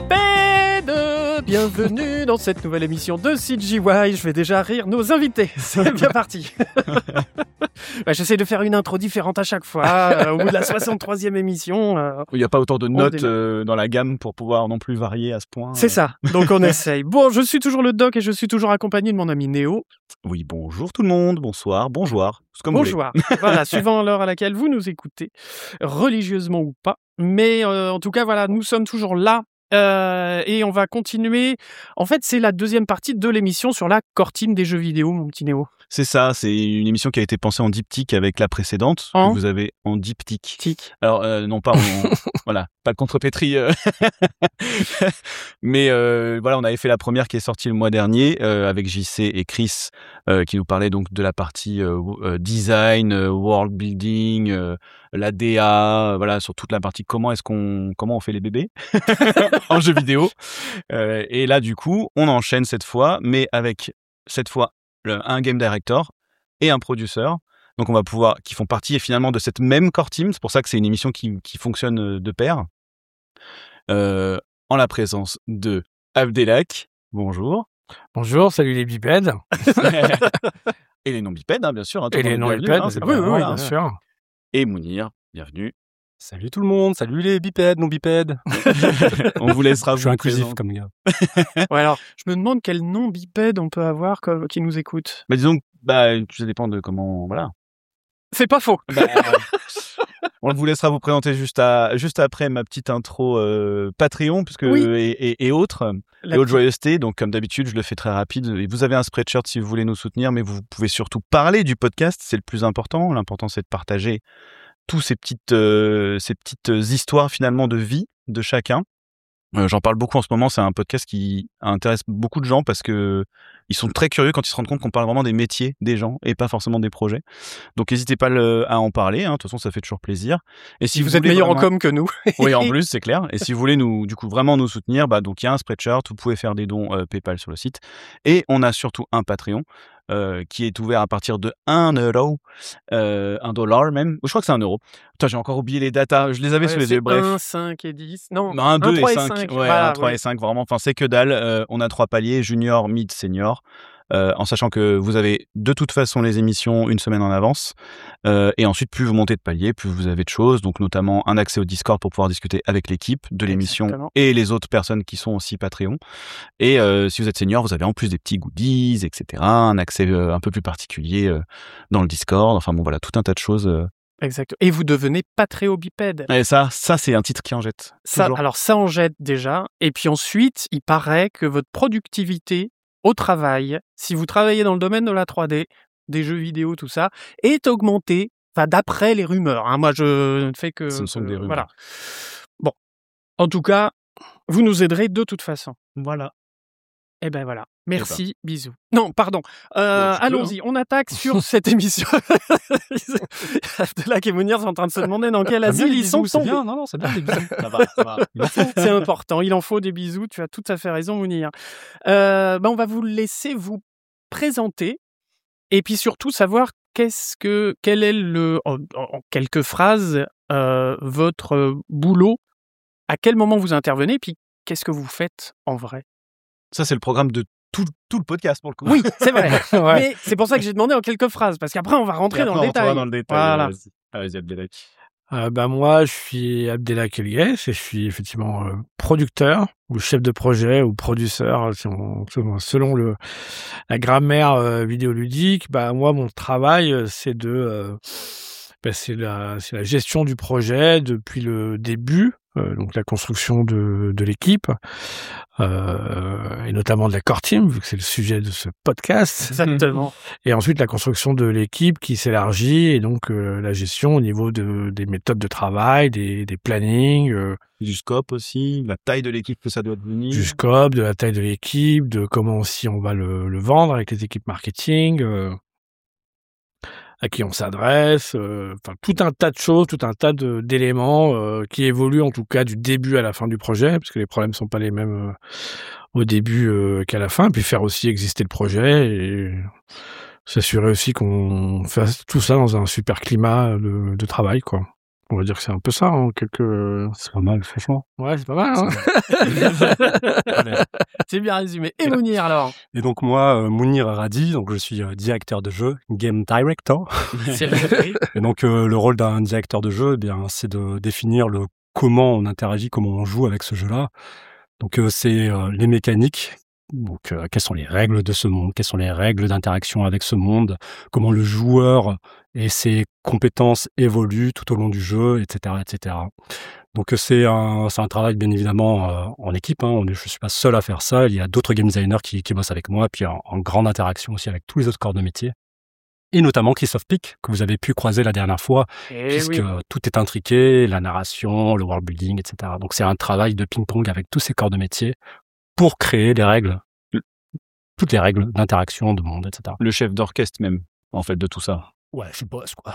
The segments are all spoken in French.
Bienvenue dans cette nouvelle émission de CGY. Je vais déjà rire nos invités. C'est bien parti. J'essaie de faire une intro différente à chaque fois. Au bout de la 63e émission. Il n'y a pas autant de notes dans la gamme pour pouvoir non plus varier à ce point. C'est ça. Donc on essaye. Bon, je suis toujours le doc et je suis toujours accompagné de mon ami Néo. Oui, bonjour tout le monde. Bonsoir, bonjour. C'est comme bonjour. Voilà, suivant l'heure à laquelle vous nous écoutez, religieusement ou pas. Mais en tout cas, voilà, nous sommes toujours là. Et on va continuer. En fait, c'est la deuxième partie de l'émission sur la core team des jeux vidéo, mon petit Néo. C'est ça, c'est une émission qui a été pensée en diptyque avec la précédente, que vous avez en diptyque. Alors, non pas voilà, pas de contrepétrie. Mais voilà, on avait fait la première qui est sortie le mois dernier avec JC et Chris qui nous parlaient donc de la partie design, world building, la DA, voilà, sur toute la partie comment on fait les bébés en jeu vidéo. Et là, du coup, on enchaîne cette fois, mais avec cette fois un game director et un producer. Donc on va pouvoir, qui font partie finalement de cette même core team. C'est pour ça que c'est une émission qui fonctionne de pair. En la présence de Abdelak. Bonjour. Bonjour, salut les bipèdes. Et les non-bipèdes, hein, bien sûr. Hein, et les non-bipèdes, oui, bien sûr. Et Mounir, bienvenue. Salut tout le monde, salut les bipèdes, non-bipèdes. On vous laissera Je suis inclusif comme gars. Ouais, alors, je me demande quel nom bipède on peut avoir qui nous écoute. Mais disons, ça dépend de comment, voilà. C'est pas faux. On vous laissera vous présenter juste après ma petite intro Patreon, puisque et autres joyeusetés. Donc comme d'habitude, je le fais très rapide. Et vous avez un spreadshirt si vous voulez nous soutenir, mais vous pouvez surtout parler du podcast, c'est le plus important. L'important c'est de partager tous ces petites histoires finalement de vie de chacun. J'en parle beaucoup en ce moment, c'est un podcast qui intéresse beaucoup de gens parce que ils sont très curieux quand ils se rendent compte qu'on parle vraiment des métiers des gens et pas forcément des projets. Donc n'hésitez pas à en parler, hein. De toute façon ça fait toujours plaisir. Et si vous êtes meilleur en com que nous. Oui, en plus, c'est clair. Et si vous voulez vraiment nous soutenir, donc il y a un spreadshirt, vous pouvez faire des dons PayPal sur le site. Et on a surtout un Patreon qui est ouvert à partir de 1 euro, $1 même. Je crois que c'est 1 euro. Putain, j'ai encore oublié les datas. Je les avais sous les yeux. Bref. 1, 5 et 10. Non, 1, 2 3 et 5. Ouais, voilà, 1, 3 et 5, vraiment. Enfin, c'est que dalle. On a 3 paliers, junior, mid, senior. En sachant que vous avez de toute façon les émissions une semaine en avance. Et ensuite, plus vous montez de palier, plus vous avez de choses. Donc, notamment un accès au Discord pour pouvoir discuter avec l'équipe de l'émission. Exactement. Et les autres personnes qui sont aussi Patreon. Et si vous êtes senior, vous avez en plus des petits goodies, etc. Un accès un peu plus particulier dans le Discord. Enfin bon, voilà, tout un tas de choses. Exact. Et vous devenez patréobipède. Et ça c'est un titre qui en jette. Alors ça en jette déjà. Et puis ensuite, il paraît que votre productivité au travail, si vous travaillez dans le domaine de la 3D, des jeux vidéo, tout ça, est augmentée, d'après les rumeurs. Hein. Moi, je ne fais que... Ce ne sont des rumeurs. Voilà. Bon. En tout cas, vous nous aiderez de toute façon. Voilà. Eh ben voilà. Merci, bisous. Non, pardon. Allons-y, on attaque sur cette émission. Abdelak et Mounir sont en train de se demander dans quel asile ils sont. C'est bien, non, c'est bien les bisous. Ça va. C'est important, il en faut des bisous, tu as tout à fait raison, Mounir. On va vous laisser vous présenter et puis surtout savoir quel est en quelques phrases, votre boulot, à quel moment vous intervenez, puis qu'est-ce que vous faites en vrai. Ça, c'est le programme de tout le podcast, pour le coup. Oui, c'est vrai. Ouais. Mais c'est pour ça que j'ai demandé en quelques phrases, parce qu'après, on va rentrer dans le détail. Voilà. Vas-y, Abdelak. Moi, je suis Abdelak Elgues et je suis effectivement producteur ou chef de projet ou produceur, selon la grammaire vidéoludique. Moi, mon travail, c'est c'est la gestion du projet depuis le début. Donc la construction de l'équipe et notamment de la core team vu que c'est le sujet de ce podcast. Exactement. Et ensuite la construction de l'équipe qui s'élargit et donc la gestion au niveau des méthodes de travail, des plannings, du scope aussi, la taille de l'équipe que ça doit devenir. Du scope, de la taille de l'équipe, de comment aussi on va le vendre avec les équipes marketing. À qui on s'adresse, tout un tas de choses, tout un tas d'éléments qui évoluent en tout cas du début à la fin du projet, parce que les problèmes sont pas les mêmes au début qu'à la fin, puis faire aussi exister le projet et s'assurer aussi qu'on fasse tout ça dans un super climat de travail, quoi. On va dire que c'est un peu ça, hein, C'est pas mal, franchement. Ouais, c'est pas mal, hein. C'est bien résumé. Et Mounir, alors? Et donc moi, Mounir Radi, donc je suis directeur de jeu, game director. C'est vrai. Et donc le rôle d'un directeur de jeu, eh bien, c'est de définir comment on interagit, comment on joue avec ce jeu-là. Donc c'est les mécaniques. Donc quelles sont les règles de ce monde, quelles sont les règles d'interaction avec ce monde, comment le joueur et ses compétences évoluent tout au long du jeu, etc., etc. Donc c'est un travail bien évidemment en équipe. Hein. Je suis pas seul à faire ça. Il y a d'autres game designers qui bossent avec moi, puis en grande interaction aussi avec tous les autres corps de métier. Et notamment Christophe Pic, que vous avez pu croiser la dernière fois, puisque tout est intriqué, la narration, le world building, etc. Donc c'est un travail de ping-pong avec tous ces corps de métier pour créer les règles, toutes les règles d'interaction, de monde, etc. Le chef d'orchestre même, en fait, de tout ça. Ouais, je bosse, quoi.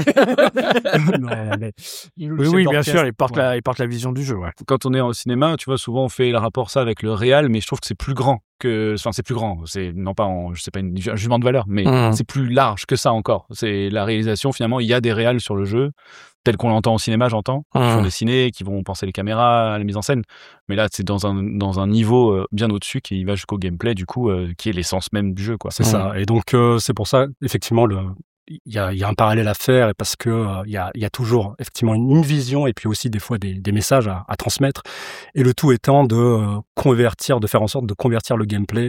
Oui, bien sûr, il porte la vision du jeu, ouais. Quand on est au cinéma, tu vois, souvent on fait le rapport ça avec le réal, mais je trouve que c'est plus grand c'est plus grand. C'est, non pas je sais pas un jugement de valeur, mais c'est plus large que ça encore. C'est la réalisation, finalement, il y a des réals sur le jeu, tel qu'on l'entend au cinéma, j'entends, qui font des ciné, qui vont penser les caméras, la mise en scène. Mais là, c'est dans un niveau bien au-dessus qui va jusqu'au gameplay, du coup, qui est l'essence même du jeu, quoi. C'est ça. Et donc, c'est pour ça, effectivement, il y a un parallèle à faire, et parce que il y a toujours effectivement une vision, et puis aussi des fois des messages à transmettre, et le tout étant de faire en sorte de convertir le gameplay,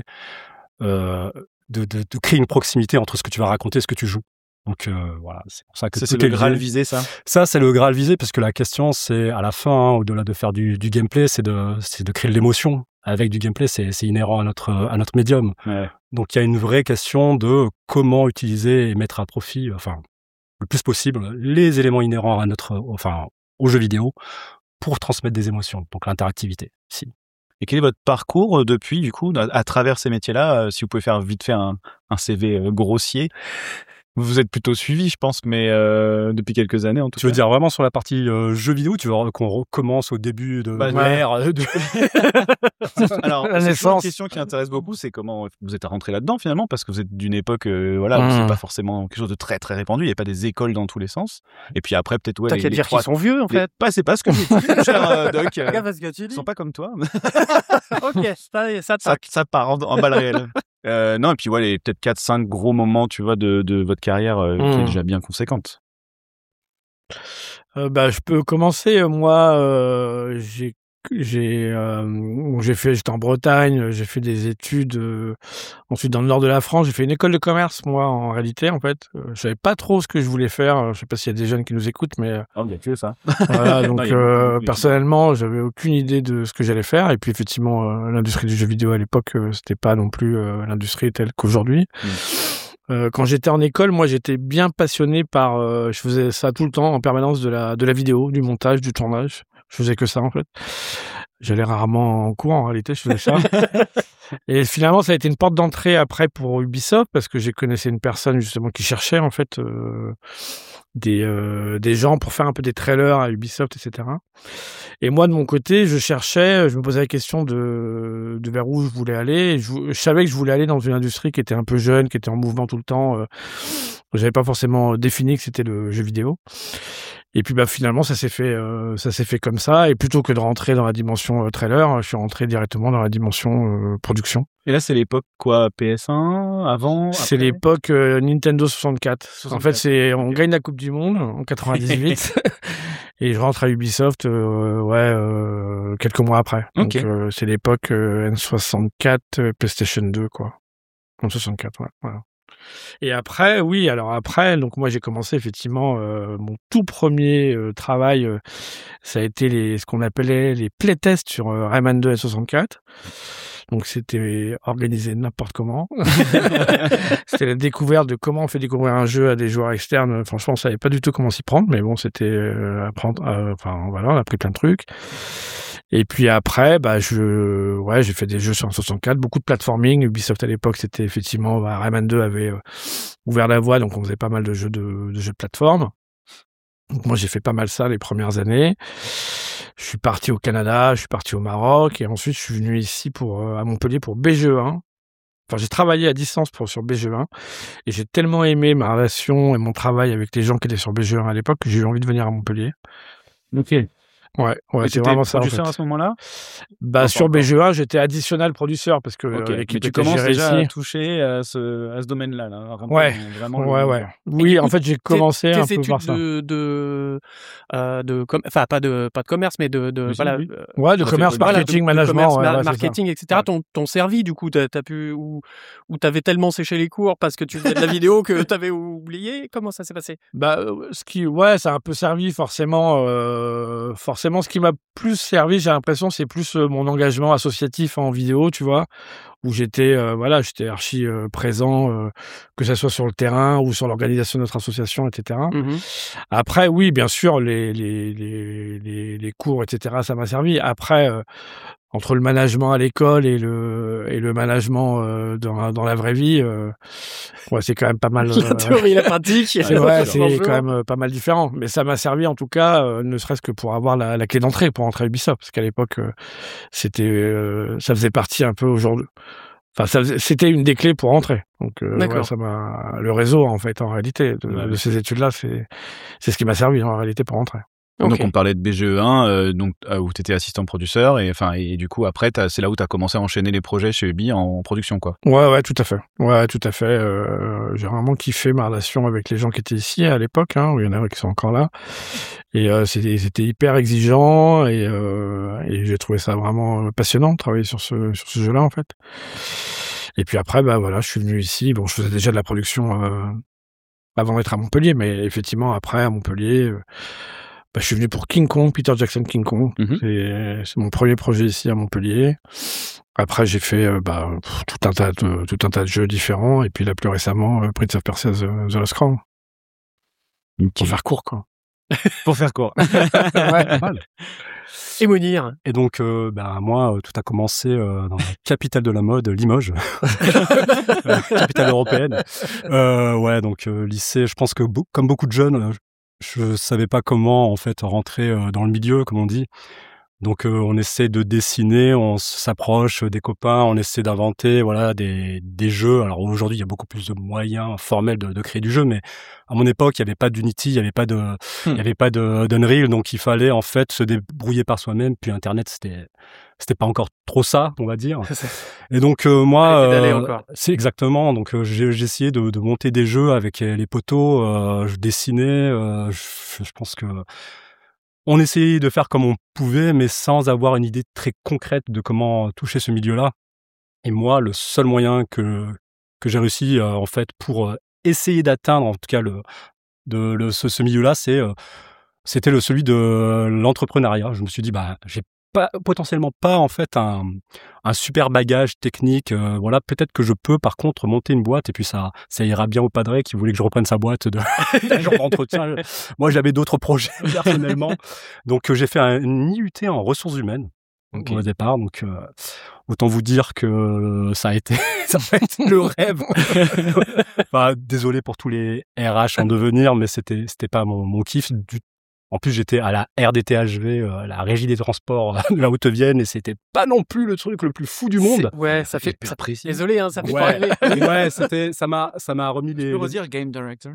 de créer une proximité entre ce que tu vas raconter et ce que tu joues. Donc voilà, c'est pour ça que c'est le Graal visé, ça. Ça, c'est le Graal visé, parce que la question, c'est à la fin, hein, au-delà de faire du gameplay, c'est de créer de l'émotion. Avec du gameplay, c'est inhérent à notre médium. Ouais. Donc il y a une vraie question de comment utiliser et mettre à profit, enfin, le plus possible, les éléments inhérents au jeu vidéo pour transmettre des émotions. Donc l'interactivité, si. Et quel est votre parcours depuis, du coup, à travers ces métiers-là, si vous pouvez faire vite fait un CV grossier? Vous êtes plutôt suivi, je pense, mais depuis quelques années, en tout cas. Tu veux dire vraiment sur la partie jeux vidéo, tu veux qu'on recommence au début de l'ère Alors, la c'est naissance. une question qui intéresse beaucoup, c'est comment vous êtes rentré là-dedans, finalement, parce que vous êtes d'une époque, où c'est pas forcément quelque chose de très, très répandu, il n'y a pas des écoles dans tous les sens. Et puis après, peut-être, T'as qu'à dire qu'ils sont vieux, en fait. C'est pas ce que j'ai dit, cher Doc. Qu'est-ce que tu Ils dis? sont pas comme toi. Ok, ça part en balle réelle. Non, et puis les peut-être 4-5 gros moments, tu vois, de votre carrière qui est déjà bien conséquente. Je peux commencer. Moi, j'étais en Bretagne, j'ai fait des études. Ensuite, dans le nord de la France, j'ai fait une école de commerce. Moi, en réalité, en fait, je savais pas trop ce que je voulais faire. Je sais pas s'il y a des jeunes qui nous écoutent, mais Il y a que ça. voilà. Donc, Non, personnellement, j'avais aucune idée de ce que j'allais faire. Et puis, effectivement, l'industrie du jeu vidéo à l'époque, c'était pas non plus l'industrie telle qu'aujourd'hui. Quand j'étais en école, moi, j'étais bien passionné par. Je faisais ça tout le temps, en permanence, de la vidéo, du montage, du tournage. Je faisais que ça, en fait. J'allais rarement en cours, en réalité, je faisais ça. Et finalement, ça a été une porte d'entrée après pour Ubisoft, parce que j'ai connaissé une personne, justement, qui cherchait, en fait, des gens pour faire un peu des trailers à Ubisoft, etc. Et moi, de mon côté, je me posais la question de vers où je voulais aller. Et je savais que je voulais aller dans une industrie qui était un peu jeune, qui était en mouvement tout le temps. J'avais pas forcément défini que c'était le jeu vidéo. Et puis finalement, ça s'est fait comme ça. Et plutôt que de rentrer dans la dimension trailer, je suis rentré directement dans la dimension production. Et là, c'est l'époque quoi, PS1 avant? C'est l'époque Nintendo 64. En fait, on gagne la Coupe du Monde en 98 et je rentre à Ubisoft quelques mois après. Okay. Donc c'est l'époque N64, PlayStation 2 quoi. N64, ouais. Voilà. Et après, donc moi j'ai commencé effectivement mon tout premier travail, ça a été ce qu'on appelait les playtests sur Rayman 2 et 64. Donc c'était organisé n'importe comment. C'était la découverte de comment on fait découvrir un jeu à des joueurs externes. Franchement, on savait pas du tout comment s'y prendre, mais bon, c'était apprendre. On a appris plein de trucs. Et puis après, j'ai fait des jeux sur 64, beaucoup de platforming. Ubisoft à l'époque, c'était effectivement, Rayman 2 avait ouvert la voie, donc on faisait pas mal de jeux de plateforme. Donc moi, j'ai fait pas mal ça les premières années. Je suis parti au Canada, je suis parti au Maroc, et ensuite je suis venu ici à Montpellier pour BGE1. j'ai travaillé à distance sur BGE1 et j'ai tellement aimé ma relation et mon travail avec les gens qui étaient sur BGE1 à l'époque que j'ai eu envie de venir à Montpellier. Ok. Ouais, c'est vraiment ça. Producteur à ce moment-là? Sur BGE1, j'étais additionnel producteur parce que l'équipe tu était commences gérée déjà ici. à toucher à ce domaine-là. Là. Vraiment, ouais. Oui, coup, en fait, j'ai commencé un peu par ça. Pas de commerce, mais de commerce, marketing, management, marketing, etc. T'ont servi, du coup, t'as pu, ou t'avais tellement séché les cours parce que tu faisais de la vidéo que t'avais oublié. Comment ça s'est passé? Ça a un peu servi, forcément, ce qui m'a plus servi, j'ai l'impression, c'est plus mon engagement associatif en vidéo, tu vois, où j'étais archi présent, que ça soit sur le terrain ou sur l'organisation de notre association, etc. Après, oui, bien sûr, les cours, etc., ça m'a servi. Après, entre le management à l'école et le management dans la vraie vie, c'est quand même pas mal. La théorie et la pratique. C'est quand même pas mal différent. Mais ça m'a servi en tout cas, ne serait-ce que pour avoir la clé d'entrée pour entrer à Ubisoft, parce qu'à l'époque, ça faisait partie un peu aujourd'hui. Enfin, c'était une des clés pour entrer. Donc, le réseau, en fait, en réalité, de ces études-là, c'est ce qui m'a servi en réalité pour entrer. Okay. Donc on parlait de BGE1, où tu étais assistant producteur et du coup après c'est là où tu as commencé à enchaîner les projets chez Ubi en production quoi. Ouais, tout à fait. J'ai vraiment kiffé ma relation avec les gens qui étaient ici à l'époque, où il y en a qui sont encore là. Et c'était hyper exigeant et j'ai trouvé ça vraiment passionnant de travailler sur ce jeu-là en fait. Et puis après je suis venu ici. Bon, je faisais déjà de la production avant d'être à Montpellier, mais effectivement après à Montpellier. Je suis venu pour King Kong, Peter Jackson King Kong. C'est mon premier projet ici à Montpellier. Après, j'ai fait tout un tas de jeux différents. Et puis là, plus récemment, Prince of Persia The Lost Crown. Pour faire court, quoi. Pour faire court. Ouais, mal. Et Mounir. Et donc, moi, tout a commencé dans la capitale de la mode, Limoges, capitale européenne. Lycée. Je pense que comme beaucoup de jeunes, je savais pas comment en fait rentrer dans le milieu, comme on dit. Donc on essaie de dessiner, on s'approche des copains, on essaie d'inventer des jeux. Alors aujourd'hui, il y a beaucoup plus de moyens formels de créer du jeu, mais à mon époque, il y avait pas d'Unity, il y avait pas d'Unreal, donc il fallait en fait se débrouiller par soi-même. Puis Internet, c'était pas encore trop ça, on va dire. Et donc moi, c'est exactement. Donc j'ai essayé de monter des jeux avec les potos. Je dessinais. Je pense que on essayait de faire comme on pouvait, mais sans avoir une idée très concrète de comment toucher ce milieu-là. Et moi, le seul moyen que j'ai réussi en fait pour essayer d'atteindre en tout cas ce milieu-là, c'était celui de l'entrepreneuriat. Je me suis dit j'ai potentiellement pas en fait un super bagage technique, peut-être que je peux par contre monter une boîte et puis ça ira bien au padré qui voulait que je reprenne sa boîte de genre d'entretien. Moi j'avais d'autres projets personnellement, donc j'ai fait une IUT en ressources humaines au départ, donc autant vous dire que ça a été le rêve. Désolé pour tous les RH en devenir, mais c'était pas mon kiff du. En plus, j'étais à la RDTHV, la Régie des Transports de la Haute-Vienne, et c'était pas non plus le truc le plus fou du monde. Ça fait précis. Désolé, ça fait pas rêver. Ça m'a remis les. Tu peux redire Game Director.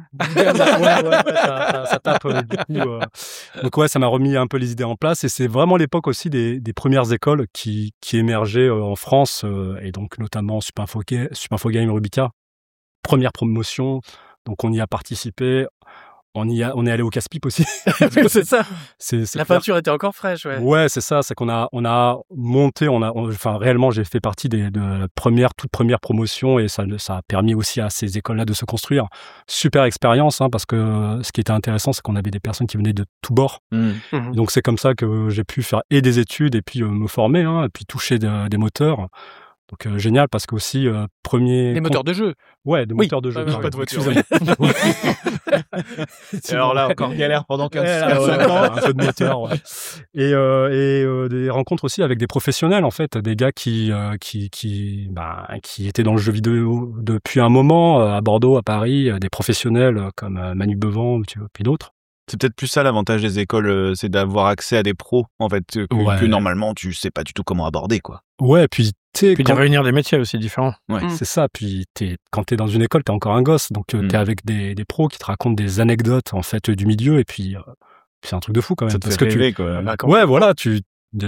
Ça tape du coup. Donc ça m'a remis un peu les idées en place, et c'est vraiment l'époque aussi des premières écoles qui émergeaient en France, et donc notamment Supinfo Game Rubica. Première promotion, donc on y a participé. On est allé au casse-pipe aussi. C'est ça. La peinture était encore fraîche, ouais. Ouais, c'est ça. C'est qu'on a monté, réellement, j'ai fait partie de la toute première promotion et ça a permis aussi à ces écoles-là de se construire. Super expérience, parce que ce qui était intéressant, c'est qu'on avait des personnes qui venaient de tous bords. Donc c'est comme ça que j'ai pu faire et des études et puis me former, et puis toucher des moteurs. Donc génial parce que aussi des moteurs de jeu. Ouais, des moteurs de jeu. Pas de voiture. Et alors là encore galère pendant 15 ans. Un peu de moteur. Ouais. Et des rencontres aussi avec des professionnels en fait, des gars qui étaient dans le jeu vidéo depuis un moment à Bordeaux, à Paris, des professionnels comme Manu Bevan, puis d'autres. C'est peut-être plus ça l'avantage des écoles, c'est d'avoir accès à des pros en fait que normalement tu sais pas du tout comment aborder quoi. Ouais, puis Puis de réunir des métiers aussi différents. Ouais. C'est ça. Puis quand t'es dans une école, t'es encore un gosse. Donc t'es avec des pros qui te racontent des anecdotes en fait du milieu. Et puis c'est un truc de fou quand même. Ça te fait rêver, quoi. Ouais, voilà. Tu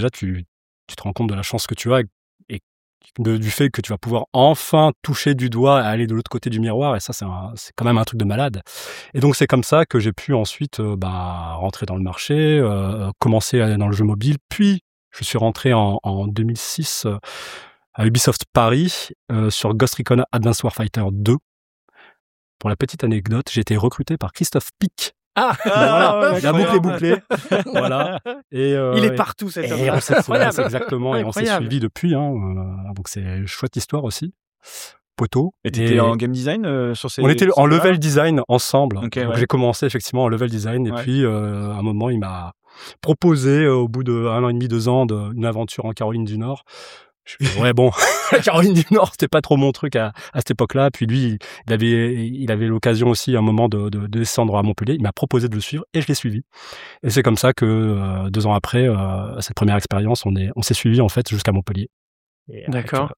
te rends compte de la chance que tu as et du fait que tu vas pouvoir enfin toucher du doigt et aller de l'autre côté du miroir. Et ça, c'est quand même un truc de malade. Et donc c'est comme ça que j'ai pu ensuite rentrer dans le marché, commencer à aller dans le jeu mobile. Puis je suis rentré en 2006 à Ubisoft Paris sur Ghost Recon Advanced Warfighter 2. Pour la petite anecdote, j'ai été recruté par Christophe Pic. Voilà, la boucle est bouclée. Voilà. Et, il est partout, cet homme. Incroyable. Exactement. Et on s'est suivi depuis. Donc c'est une chouette histoire aussi. Poteau. Et t'étais en game design sur ces... On était en level design ensemble. Okay, donc j'ai commencé effectivement en level design. Et puis à un moment, il m'a proposé au bout de 1 an et demi, 2 ans, une aventure en Caroline du Nord. Je me suis dit, ouais, bon, la Caroline du Nord, c'était pas trop mon truc à cette époque-là. Puis lui, il avait l'occasion aussi à un moment de descendre à Montpellier. Il m'a proposé de le suivre et je l'ai suivi. Et c'est comme ça que 2 ans après cette première expérience, on s'est suivi en fait jusqu'à Montpellier. Et d'accord.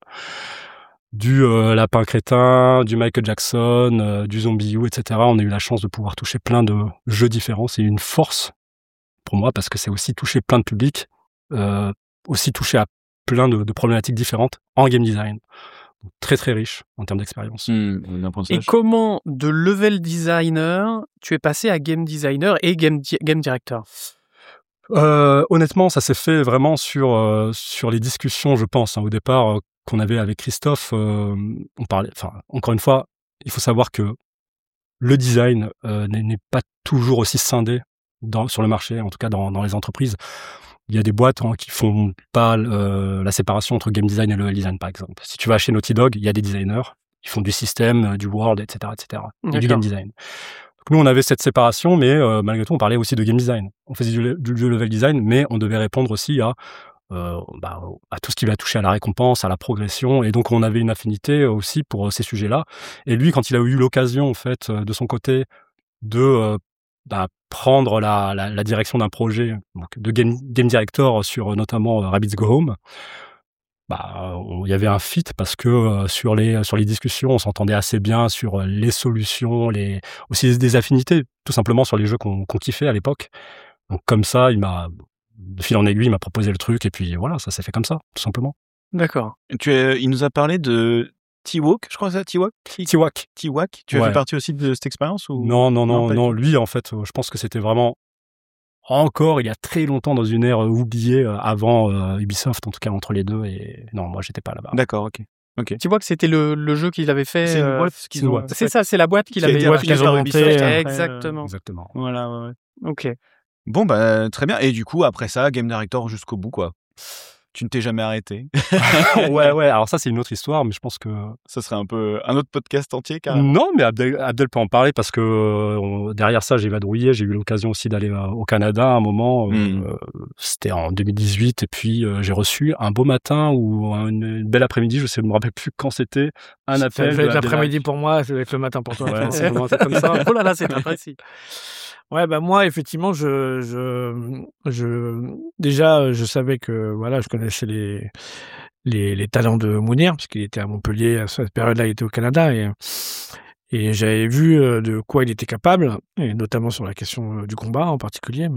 Du Lapin Crétin, du Michael Jackson, du Zombie U, etc. On a eu la chance de pouvoir toucher plein de jeux différents. C'est une force pour moi parce que c'est aussi toucher plein de publics, aussi toucher à plein de problématiques différentes en game design. Donc, très très riche en termes d'expérience. Et comment de level designer tu es passé à game designer et game director? Honnêtement, ça s'est fait vraiment sur les discussions, je pense. Au départ, qu'on avait avec Christophe, on parlait. Enfin, encore une fois, il faut savoir que le design n'est pas toujours aussi scindé sur le marché, en tout cas dans les entreprises. Il y a des boîtes qui font pas la séparation entre game design et level design, par exemple. Si tu vas chez Naughty Dog, il y a des designers, ils font du système, du world, etc., et du game design. Donc nous, on avait cette séparation, mais malgré tout, on parlait aussi de game design. On faisait du level design, mais on devait répondre aussi à tout ce qui va toucher à la récompense, à la progression, et donc on avait une affinité aussi pour ces sujets-là. Et lui, quand il a eu l'occasion, en fait, de son côté, de prendre la direction d'un projet de game director sur notamment Rabbids Go Home, il y avait un fit parce que sur les discussions, on s'entendait assez bien sur les solutions, aussi des affinités, tout simplement sur les jeux qu'on kiffait à l'époque. Donc comme ça, de fil en aiguille, il m'a proposé le truc et puis voilà, ça s'est fait comme ça, tout simplement. D'accord. Il nous a parlé de T-Walk, je crois que c'est T-Walk. Tu as fait partie aussi de cette expérience ou... Non. Lui, en fait, je pense que c'était vraiment encore il y a très longtemps dans une ère oubliée avant Ubisoft, en tout cas entre les deux. Et non, moi, j'étais pas là-bas. D'accord, ok. Tu vois que c'était le jeu qu'ils avaient fait. C'est une boîte. C'est ça, c'est la boîte qu'il avait montée. Exactement. Voilà, ouais. Ok. Bon, très bien. Et du coup, après ça, game director jusqu'au bout, quoi. Tu ne t'es jamais arrêté. Ouais. Alors ça, c'est une autre histoire, mais je pense que... Ça serait un peu un autre podcast entier, carrément. Non, mais Abdel peut en parler parce que derrière ça, j'ai vadrouillé. J'ai eu l'occasion aussi d'aller au Canada à un moment. C'était en 2018. Et puis, j'ai reçu un beau matin ou une belle après-midi. Je me rappelle plus quand c'était. Un appel. Ça va être l'après-midi pour moi, ça va être le matin pour toi. Ouais, c'est vraiment comme ça. Oh là là, c'est précis. Ouais, moi, effectivement, déjà, je savais que, voilà, je connaissais les talents de Mounir, parce qu'il était à Montpellier, à cette période-là, il était au Canada, et j'avais vu de quoi il était capable, et notamment sur la question du combat en particulier,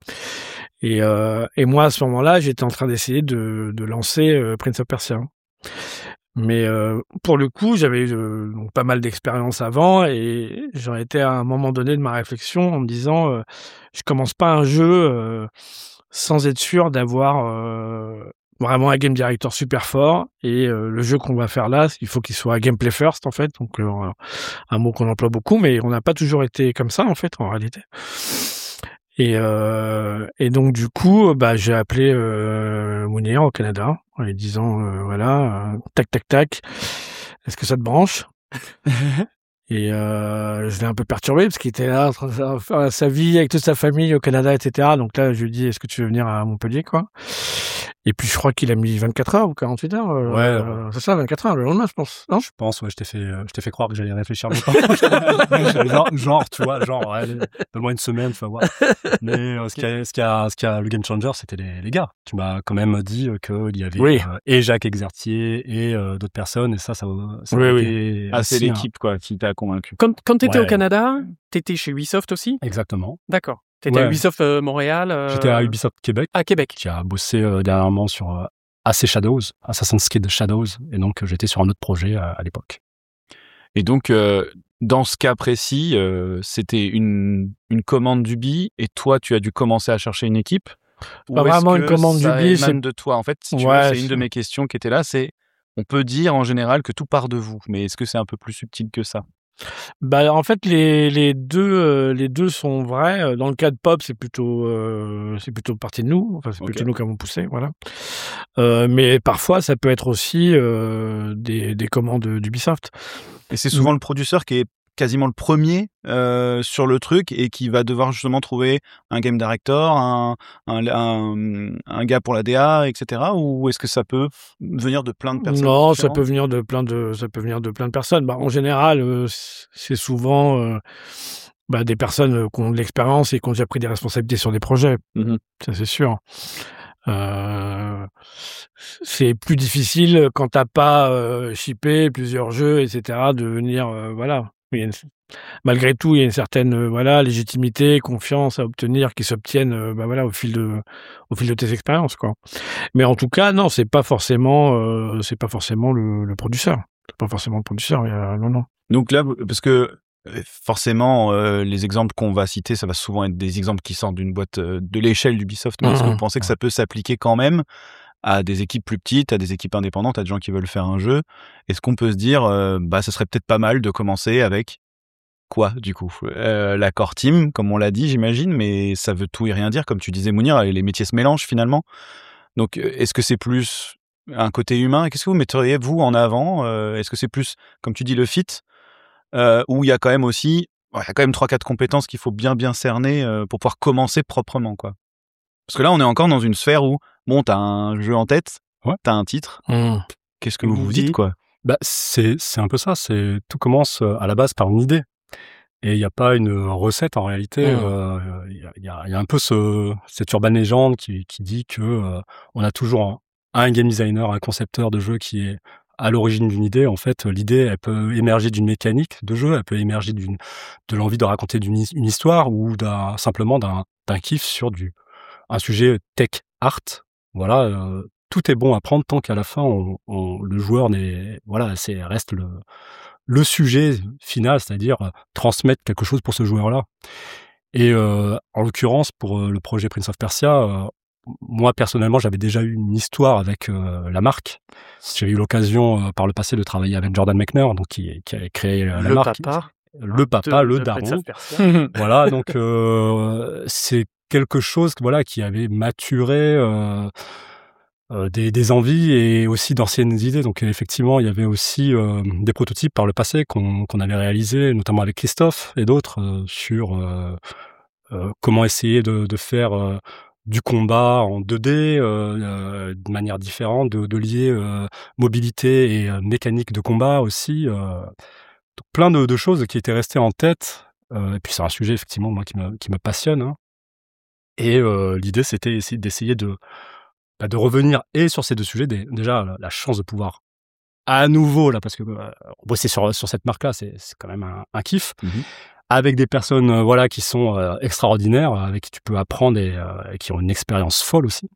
et moi, à ce moment-là, j'étais en train d'essayer de lancer Prince of Persia. Mais pour le coup, j'avais eu pas mal d'expérience avant et j'en étais à un moment donné de ma réflexion en me disant je commence pas un jeu sans être sûr d'avoir vraiment un game director super fort et le jeu qu'on va faire là, il faut qu'il soit gameplay first en fait, donc un mot qu'on emploie beaucoup, mais on n'a pas toujours été comme ça en fait en réalité. Et donc du coup, j'ai appelé Mounir au Canada en lui disant tac, est-ce que ça te branche? Et je l'ai un peu perturbé parce qu'il était là en train de faire sa vie avec toute sa famille au Canada, etc. Donc là, je lui dis est-ce que tu veux venir à Montpellier, quoi? Et puis, je crois qu'il a mis 24 heures ou 48 heures. C'est ça, 24 heures, le lendemain, je pense. Non, je pense, ouais, je t'ai fait croire que j'allais réfléchir longtemps. genre, tu vois, donne-moi une semaine, tu vas voir. Mais ce qui a le game changer, c'était les gars. Tu m'as quand même dit qu'il y avait et Jacques Exertier et d'autres personnes, et ça oui. C'est l'équipe, quoi, qui t'a convaincu. Quand t'étais au Canada, t'étais chez Ubisoft aussi? Exactement. D'accord. T'étais à Ubisoft Montréal J'étais à Ubisoft Québec. À Québec. Qui a bossé dernièrement sur Assassin's Creed Shadows, et donc j'étais sur un autre projet à l'époque. Et donc, dans ce cas précis, c'était une commande d'Ubi, et toi, tu as dû commencer à chercher une équipe? Pas vraiment une commande d'Ubi, c'est de toi. En fait, si tu veux, c'est une de mes questions qui était là, on peut dire en général que tout part de vous, mais est-ce que c'est un peu plus subtil que ça? En fait, les deux sont vrais. Dans le cas de Pop, c'est plutôt parti de nous. Enfin, c'est plutôt nous qui avons poussé, voilà. Mais parfois, ça peut être aussi des commandes d'Ubisoft. Et c'est souvent le producteur qui est quasiment le premier sur le truc et qui va devoir justement trouver un game director, un gars pour la DA, etc. Ou est-ce que ça peut venir de plein de personnes? Non, ça peut venir de plein de personnes. En général, c'est souvent des personnes qui ont de l'expérience et qui ont déjà pris des responsabilités sur des projets. Ça, c'est sûr. C'est plus difficile quand t'as pas shippé plusieurs jeux, etc. de venir, voilà. Malgré tout, il y a une certaine légitimité, confiance à obtenir qui s'obtiennent au fil de tes expériences, quoi. Mais en tout cas, non, c'est pas forcément le producteur. C'est pas forcément le producteur. Non. Donc là, parce que forcément, les exemples qu'on va citer, ça va souvent être des exemples qui sortent d'une boîte de l'échelle d'Ubisoft. Mais est-ce que vous pensez que ça peut s'appliquer quand même à des équipes plus petites, à des équipes indépendantes, à des gens qui veulent faire un jeu? Est-ce qu'on peut se dire, ce serait peut-être pas mal de commencer avec quoi, du coup? La core team, comme on l'a dit, j'imagine, mais ça veut tout et rien dire. Comme tu disais, Mounir, les métiers se mélangent finalement. Donc, est-ce que c'est plus un côté humain? Qu'est-ce que vous metteriez, vous, en avant? Est-ce que c'est plus, comme tu dis, le fit, où il y a quand même aussi, il y a quand même 3-4 compétences qu'il faut bien cerner pour pouvoir commencer proprement, quoi? Parce que là, on est encore dans une sphère où, bon, t'as un jeu en tête, t'as un titre. Qu'est-ce que vous vous dites, quoi? C'est un peu ça. Tout commence à la base par une idée. Et il n'y a pas une recette en réalité. Il y a un peu cette urbaine légende qui dit que on a toujours un game designer, un concepteur de jeu qui est à l'origine d'une idée. En fait, l'idée, elle peut émerger d'une mécanique de jeu, elle peut émerger de l'envie de raconter une histoire ou simplement d'un kiff sur un sujet tech art. Voilà, tout est bon à prendre tant qu'à la fin, le joueur reste le sujet final, c'est-à-dire transmettre quelque chose pour ce joueur-là. Et en l'occurrence, pour le projet Prince of Persia, moi, personnellement, j'avais déjà eu une histoire avec la marque. J'ai eu l'occasion, par le passé, de travailler avec Jordan Mechner, donc qui avait créé la marque. Le daron. Voilà, donc c'est quelque chose qui avait maturé des envies et aussi d'anciennes idées. Donc effectivement, il y avait aussi des prototypes par le passé qu'on avait réalisés, notamment avec Christophe et d'autres, sur comment essayer de faire du combat en 2D de manière différente, de lier mobilité et mécanique de combat aussi. Donc plein de choses qui étaient restées en tête. Et puis c'est un sujet effectivement moi qui me passionne. Hein. Et l'idée c'était d'essayer de revenir et sur ces deux sujets. Déjà la chance de pouvoir à nouveau là, parce que bosser sur cette marque-là, c'est quand même un kiff. Avec des personnes qui sont extraordinaires, avec qui tu peux apprendre et qui ont une expérience folle aussi.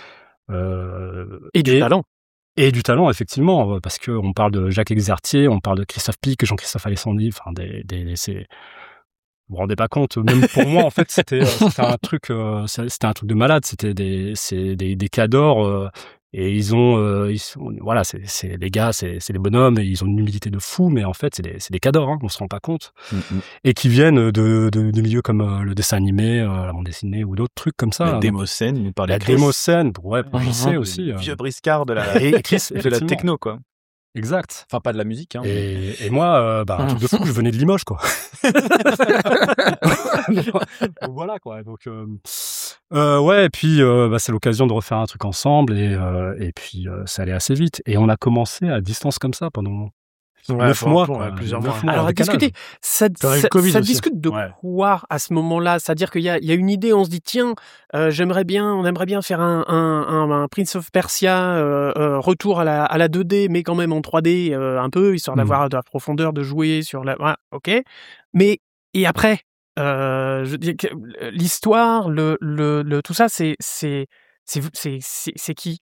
Et du talent. Et du talent, effectivement, parce que on parle de Jacques Exertier, on parle de Christophe Pic, Jean-Christophe Alessandri, enfin vous vous rendez pas compte, même pour moi en fait c'était un truc de malade, c'était des cadors et ils sont c'est les gars, c'est des bonhommes et ils ont une humilité de fou, mais en fait c'est des cadors, hein, on se rend pas compte, et qui viennent de milieux comme le dessin animé, la bande dessinée ou d'autres trucs comme ça. La démoscène, vous parlez de la démocène, pour JC aussi. Vieux briscard de la techno, quoi. Exact. Enfin, pas de la musique. Hein, et moi, un truc de fou, je venais de Limoges, quoi. Voilà quoi. Donc ouais, et puis c'est l'occasion de refaire un truc ensemble et puis ça allait assez vite. Et on a commencé à distance comme ça pendant 9 mois, plusieurs 9 mois. Alors, à discuter, ça discute de Ouais. quoi à ce moment-là? C'est-à-dire qu'il y a une idée, on se dit, tiens, on aimerait bien faire un Prince of Persia, retour à la 2D, mais quand même en 3D, un peu, histoire d'avoir de la profondeur, de jouer sur la... Ouais, ok. Mais, et après, je dis que l'histoire, tout ça, c'est qui?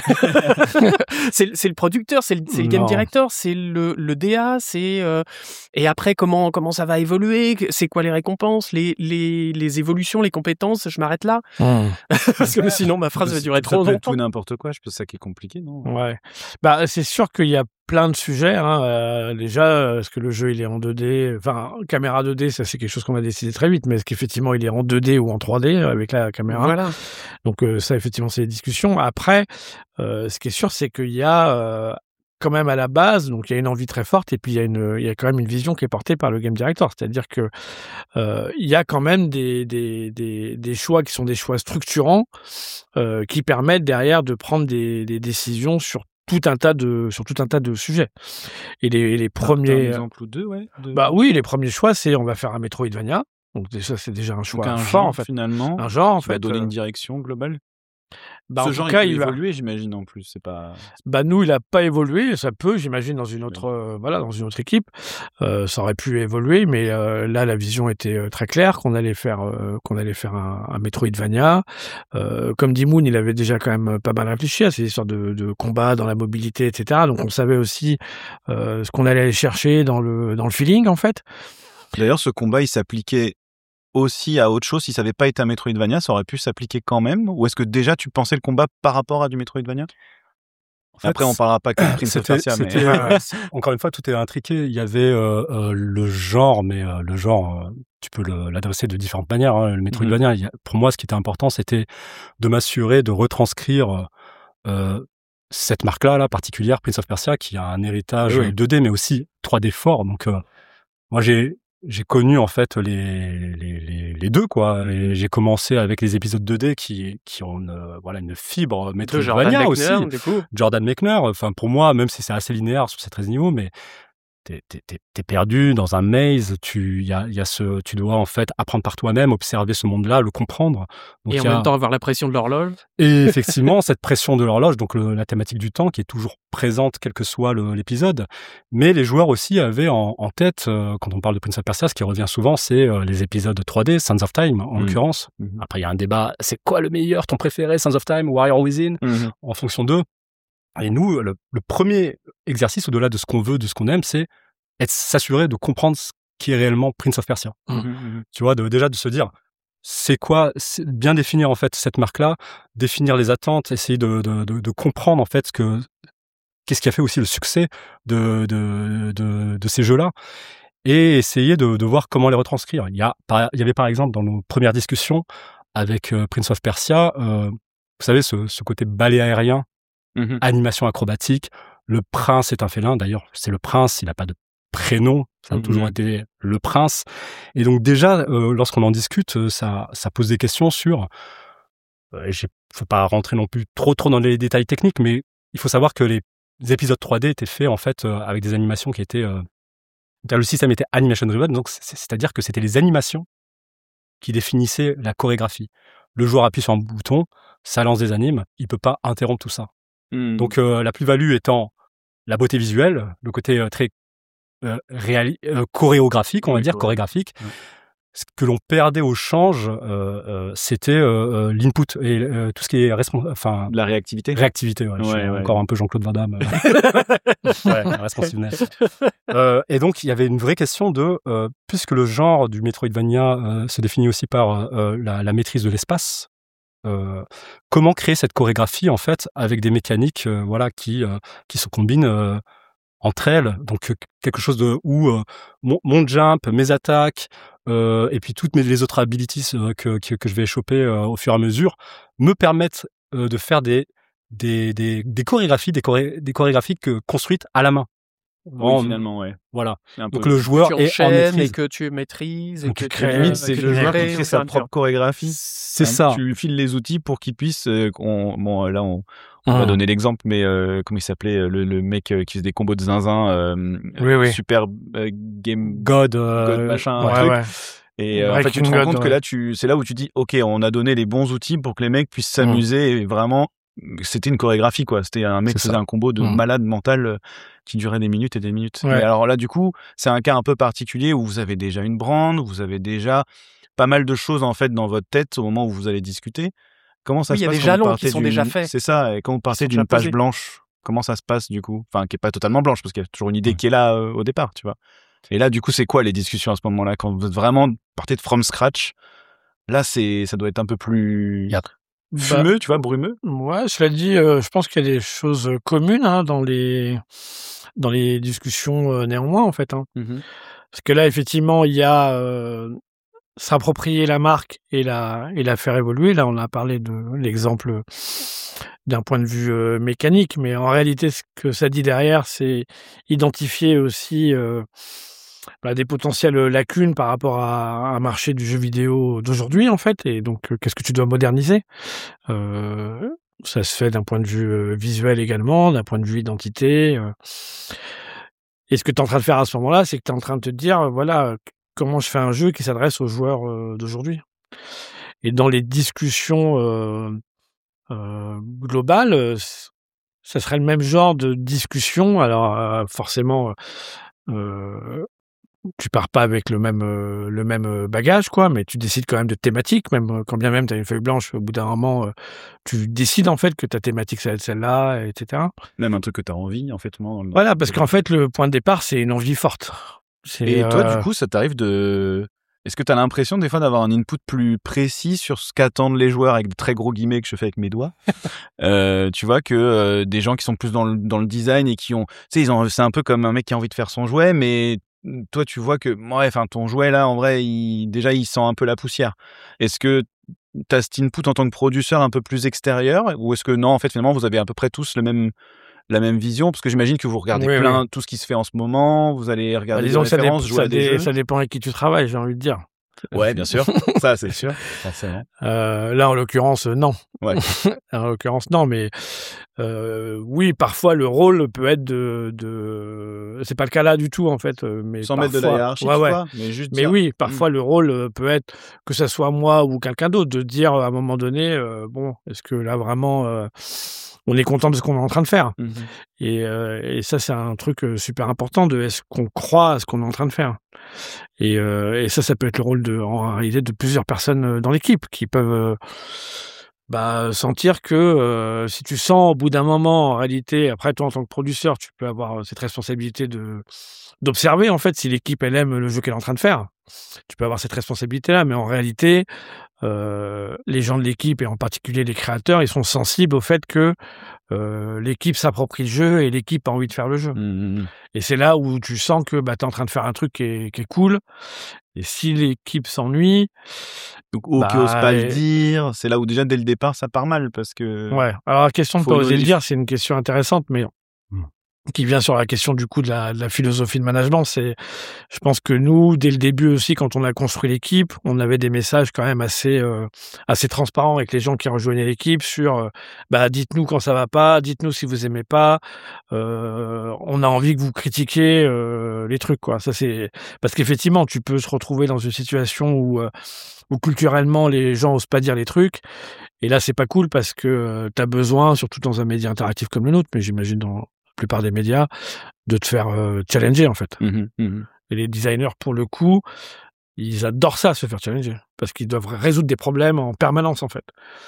C'est le producteur, c'est le game Non. director, c'est le DA, et après comment ça va évoluer, c'est quoi les récompenses, les évolutions, les compétences, je m'arrête là parce que sinon ma phrase va durer trop Ça peut être longtemps. tout n'importe quoi, je pense que c'est ça qui est compliqué, non? Ouais. Bah, c'est sûr qu'il y a plein de sujets, hein. Déjà, est-ce que le jeu, il est en 2D? Enfin, caméra 2D, ça, c'est quelque chose qu'on a décidé très vite, mais est-ce qu'effectivement, il est en 2D ou en 3D avec la caméra? Voilà. Donc, ça, effectivement, c'est des discussions. Après, ce qui est sûr, c'est qu'il y a quand même à la base, donc il y a une envie très forte et puis il y a quand même une vision qui est portée par le game director. C'est-à-dire que il y a quand même des choix qui sont des choix structurants qui permettent derrière de prendre des décisions sur tout un tas de sujets. Et les T'as un premiers, exemple ou deux, ouais. bah oui, les premiers choix, c'est on va faire un Metroidvania. Donc ça, c'est déjà un Donc choix un fort genre, en fait. finalement, Un genre en qui va fait. donner une direction globale. Bah, en Ce tout genre, cas, il peut il va. évoluer, j'imagine, en plus. C'est pas... Bah nous, il a pas évolué. Ça peut, j'imagine, dans une autre, dans une autre équipe, ça aurait pu évoluer, mais là, la vision était très claire qu'on allait faire un Metroidvania. Comme dit Moon, il avait déjà quand même pas mal réfléchi à ces histoires de combat dans la mobilité, etc. Donc on savait aussi ce qu'on allait aller chercher dans le feeling, en fait. D'ailleurs, ce combat, il s'appliquait aussi à autre chose. Si ça n'avait pas été un Metroidvania, ça aurait pu s'appliquer quand même? Ou est-ce que déjà tu pensais le combat par rapport à du Metroidvania? En fait, Après, on parlera pas que de Prince of Persia, mais... Encore une fois, tout est intriqué. Il y avait le genre, mais le genre, tu peux l'adresser de différentes manières. Hein. Le Metroidvania, pour moi, ce qui était important, c'était de m'assurer de retranscrire cette marque-là, particulière, Prince of Persia, qui a un héritage 2D, mais aussi 3D fort. Donc, moi, j'ai connu en fait les deux quoi. Et j'ai commencé avec les épisodes 2D qui ont une fibre Metroidvania aussi. Jordan Mechner. Enfin pour moi, même si c'est assez linéaire sur ces 13 niveaux, mais t'es perdu dans un maze. Tu dois en fait apprendre par toi-même, observer ce monde-là, le comprendre. Donc, et en même temps avoir la pression de l'horloge. Et effectivement, cette pression de l'horloge, donc la thématique du temps qui est toujours présente quel que soit l'épisode. Mais les joueurs aussi avaient en tête, quand on parle de Prince of Persia, ce qui revient souvent, c'est les épisodes 3D, Sands of Time en l'occurrence. Après, il y a un débat, c'est quoi le meilleur, ton préféré, Sands of Time ou Warrior Within, en fonction d'eux. Et nous, le premier exercice, au-delà de ce qu'on veut, de ce qu'on aime, c'est s'assurer de comprendre ce qui est réellement Prince of Persia. Tu vois, déjà de se dire, c'est bien définir en fait cette marque-là, définir les attentes, essayer de comprendre en fait qu'est-ce qui a fait aussi le succès de ces jeux-là, et essayer de voir comment les retranscrire. Il y avait par exemple dans nos premières discussions avec Prince of Persia, vous savez, ce côté balai aérien, animation acrobatique. Le prince est un félin, d'ailleurs, c'est le prince, il n'a pas de prénom, ça a toujours été le prince. Et donc déjà, lorsqu'on en discute, ça pose des questions sur... faut pas rentrer non plus trop dans les détails techniques, mais il faut savoir que les épisodes 3D étaient faits en fait avec des animations qui étaient... le système était animation driven, donc c'est-à-dire que c'était les animations qui définissaient la chorégraphie. Le joueur appuie sur un bouton, ça lance des animes, il peut pas interrompre tout ça. Donc la plus-value étant la beauté visuelle, le côté très chorégraphique, on va dire, chorégraphique. Ce que l'on perdait au change, c'était l'input et tout ce qui est la réactivité. Réactivité, je suis encore un peu Jean-Claude Van Damme. Responsiveness. Et donc, il y avait une vraie question de, puisque le genre du Metroidvania se définit aussi par la maîtrise de l'espace, comment créer cette chorégraphie en fait avec des mécaniques qui se combinent entre elles, donc quelque chose où mon jump, mes attaques et puis toutes les autres abilities que je vais choper au fur et à mesure me permettent de faire des chorégraphies, des chorégraphies construites à la main. finalement, ouais. Voilà. Un peu. Donc le joueur tu est en enchaînes et maîtrise. que tu maîtrises et Donc que tu tu crées, Limite, c'est que le tu joueur crées qui au crée fur et sa à mesure. propre chorégraphie. C'est ça. Tu lui files les outils pour qu'il puisse. Bon, là, on va donner l'exemple, mais comment il s'appelait le mec qui faisait des combos de zinzin, Oui. super game God, machin, Ouais, truc. ouais. Et en fait, tu te Breaking rends God, compte que ouais. là, c'est là où tu dis, ok, on a donné les bons outils pour que les mecs puissent s'amuser et vraiment, c'était une chorégraphie, quoi. C'était un mec qui faisait un combo de malade mental qui durait des minutes et des minutes. Ouais. Mais alors là, du coup, c'est un cas un peu particulier où vous avez déjà une brand, vous avez déjà pas mal de choses en fait dans votre tête au moment où vous allez discuter. Comment ça Oui, il se y a passe des quand vous jalons partez qui sont déjà faits. C'est ça. Et quand vous partez sont d'une déjà page posés. blanche, comment ça se passe du coup? Enfin, qui est pas totalement blanche parce qu'il y a toujours une idée qui est là au départ, tu vois. Et là, du coup, c'est quoi les discussions à ce moment-là quand vous êtes vraiment partez de from scratch? Là, ça doit être un peu plus fumeux, tu vois, brumeux. Ouais, cela dit, je pense qu'il y a des choses communes dans les discussions néanmoins, en fait. Parce que là, effectivement, il y a s'approprier la marque et la faire évoluer. Là, on a parlé de l'exemple d'un point de vue mécanique, mais en réalité, ce que ça dit derrière, c'est identifier aussi des potentielles lacunes par rapport à un marché du jeu vidéo d'aujourd'hui, en fait. Et donc, qu'est-ce que tu dois moderniser? Ça se fait d'un point de vue visuel également, d'un point de vue identité. Et ce que tu es en train de faire à ce moment-là, c'est que tu es en train de te dire, voilà, comment je fais un jeu qui s'adresse aux joueurs d'aujourd'hui. Et dans les discussions globales, ça serait le même genre de discussion. Alors, forcément, tu pars pas avec le même bagage, quoi, mais tu décides quand même de thématique, même quand bien même tu as une feuille blanche, au bout d'un moment, tu décides en fait que ta thématique ça va être celle-là, etc. Même un truc que tu as envie, en fait. Voilà, parce qu'en fait, le point de départ, c'est une envie forte. Et toi, du coup, ça t'arrive de... Est-ce que tu as l'impression des fois d'avoir un input plus précis sur ce qu'attendent les joueurs avec de très gros guillemets que je fais avec mes doigts? Tu vois que des gens qui sont plus dans le design et qui ont... Tu sais, c'est un peu comme un mec qui a envie de faire son jouet, mais toi, tu vois que ton jouet, là, en vrai, il sent un peu la poussière. Est-ce que tu as cet input en tant que producteur un peu plus extérieur? Ou est-ce que non, en fait, finalement, vous avez à peu près tous la même vision? Parce que j'imagine que vous regardez tout ce qui se fait en ce moment, vous allez regarder des références, jouer à des jeux. Ça dépend avec qui tu travailles, j'ai envie de dire. Ouais, bien sûr. Ça, c'est sûr. Forcément. Là, en l'occurrence, non. Ouais. En l'occurrence, non, mais oui, parfois le rôle peut être de... C'est pas le cas là du tout, en fait. Mais sans parfois... mettre de la hiérarchie, tu vois, mais juste mais oui, parfois le rôle peut être, que ça soit moi ou quelqu'un d'autre, de dire à un moment donné, bon, est-ce que là vraiment on est content de ce qu'on est en train de faire? Et ça, c'est un truc super important de est-ce qu'on croit à ce qu'on est en train de faire? Et ça peut être le rôle en réalité de plusieurs personnes dans l'équipe qui peuvent sentir que si tu sens au bout d'un moment, en réalité, après toi en tant que producteur, tu peux avoir cette responsabilité d'observer en fait si l'équipe elle aime le jeu qu'elle est en train de faire. Tu peux avoir cette responsabilité-là, mais en réalité, les gens de l'équipe et en particulier les créateurs, ils sont sensibles au fait que l'équipe s'approprie le jeu et l'équipe a envie de faire le jeu. Et c'est là où tu sens que tu es en train de faire un truc qui est cool. Et si l'équipe s'ennuie... Donc, qui ose pas le dire, c'est là où déjà dès le départ ça part mal parce que... Ouais, alors la question de pas oser le dire, c'est une question intéressante, mais qui vient sur la question du coup de la philosophie de management. Je pense que nous, dès le début aussi, quand on a construit l'équipe, on avait des messages quand même assez transparents avec les gens qui rejoignaient l'équipe sur dites-nous quand ça va pas, dites-nous si vous aimez pas, on a envie que vous critiquiez les trucs, quoi. Ça, c'est parce qu'effectivement, tu peux se retrouver dans une situation où culturellement les gens osent pas dire les trucs, et là c'est pas cool parce que tu as besoin, surtout dans un média interactif comme le nôtre, mais j'imagine dans la plupart des médias, de te faire challenger en fait. Et les designers, pour le coup, ils adorent ça, se faire challenger, parce qu'ils doivent résoudre des problèmes en permanence en fait.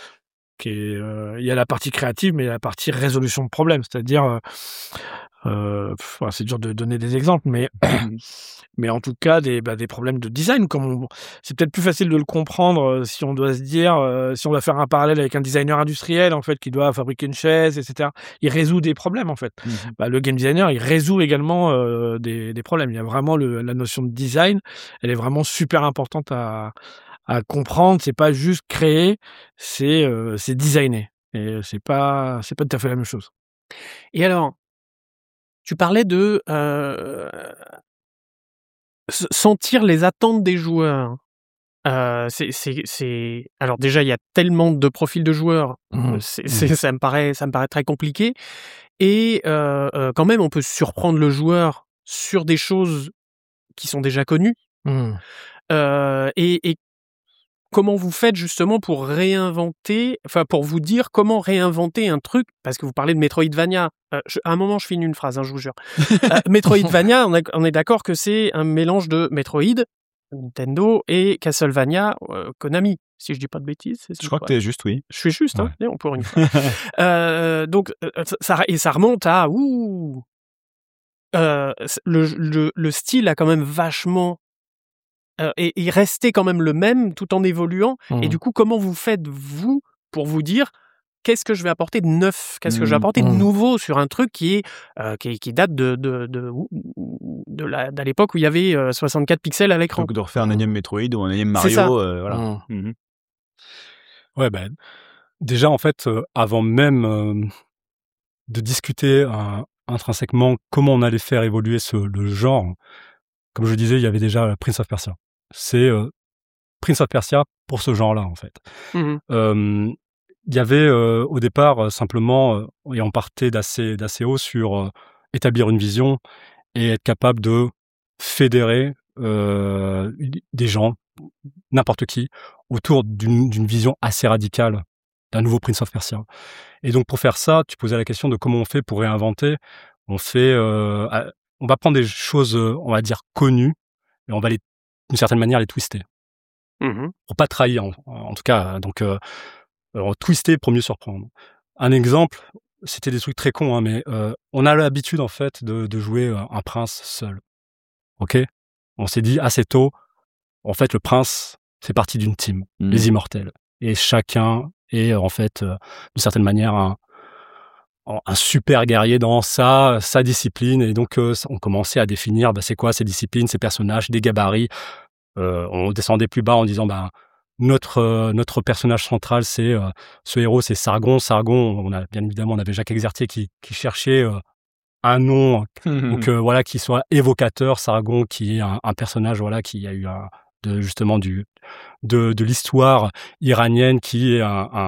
Il y a la partie créative, mais il y a la partie résolution de problèmes, c'est-à-dire c'est dur de donner des exemples, mais en tout cas des problèmes de design. C'est peut-être plus facile de le comprendre si on doit se dire, si on doit faire un parallèle avec un designer industriel en fait qui doit fabriquer une chaise, etc. Il résout des problèmes en fait. Le game designer, il résout également des problèmes. Il y a vraiment la notion de design, elle est vraiment super importante à comprendre. C'est pas juste créer, c'est designer. Et c'est pas tout à fait la même chose. Et alors, tu parlais de sentir les attentes des joueurs. Alors déjà, il y a tellement de profils de joueurs, ça me paraît très compliqué. Et quand même, on peut surprendre le joueur sur des choses qui sont déjà connues. Et comment vous faites justement pour réinventer, pour vous dire comment réinventer un truc, parce que vous parlez de Metroidvania. À un moment, je finis une phrase, je vous jure. Metroidvania, on est d'accord que c'est un mélange de Metroid, Nintendo, et Castlevania, Konami, si je dis pas de bêtises. Je crois que t'es juste, oui. Je suis juste, ouais. On pour une fois. Donc, ça remonte à... le style a quand même vachement... et rester quand même le même tout en évoluant. Et du coup, comment vous faites, vous, pour vous dire qu'est-ce que je vais apporter de neuf, qu'est-ce que je vais apporter de nouveau sur un truc qui date de l'époque où il y avait 64 pixels à l'écran. Donc de refaire un énième Metroid ou un énième Mario, voilà. Ouais, déjà en fait, avant même de discuter intrinsèquement comment on allait faire évoluer le genre, comme je disais, il y avait déjà Prince of Persia. C'est Prince of Persia pour ce genre-là, en fait. Il y avait au départ simplement, et on partait d'assez haut sur établir une vision et être capable de fédérer des gens, n'importe qui, autour d'une vision assez radicale d'un nouveau Prince of Persia. Et donc pour faire ça, tu posais la question de comment on fait pour réinventer. On va prendre des choses, on va dire, connues, et on va d'une certaine manière, les twister. Pour pas trahir, en tout cas. Donc, twister pour mieux surprendre. Un exemple, c'était des trucs très cons, mais on a l'habitude, en fait, de jouer un prince seul. OK ? On s'est dit assez tôt, en fait, le prince fait partie d'une team, les immortels. Et chacun est, en fait, d'une certaine manière, un super guerrier dans sa discipline. Et donc, on commençait à définir c'est quoi ces disciplines, ces personnages, des gabarits. On descendait plus bas en disant notre personnage central, c'est ce héros, c'est Sargon. Sargon, bien évidemment, on avait Jacques Exertier qui cherchait un nom donc qui soit évocateur. Sargon, qui est un personnage qui a eu justement de l'histoire iranienne, qui est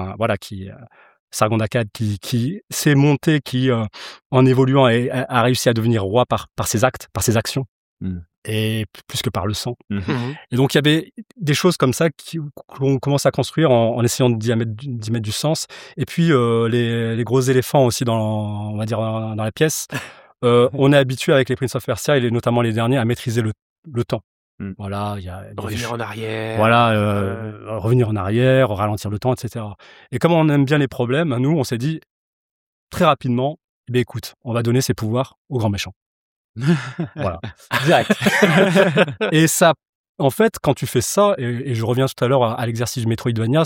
Sargon d'Akkad, qui s'est monté, qui en évoluant a réussi à devenir roi par ses actes, par ses actions. Et plus que par le sang. Et donc, il y avait des choses comme ça qu'on commence à construire en essayant d'y mettre du sens. Et puis, les gros éléphants aussi dans la pièce. On est habitué avec les Prince of Persia, et notamment les derniers, à maîtriser le temps. Voilà, il y a revenir en arrière. Voilà, revenir en arrière, ralentir le temps, etc. Et comme on aime bien les problèmes, nous, on s'est dit très rapidement, écoute, on va donner ces pouvoirs au grand méchant. Voilà. Direct. Et ça, en fait, quand tu fais ça, et je reviens tout à l'heure à l'exercice du Metroidvania,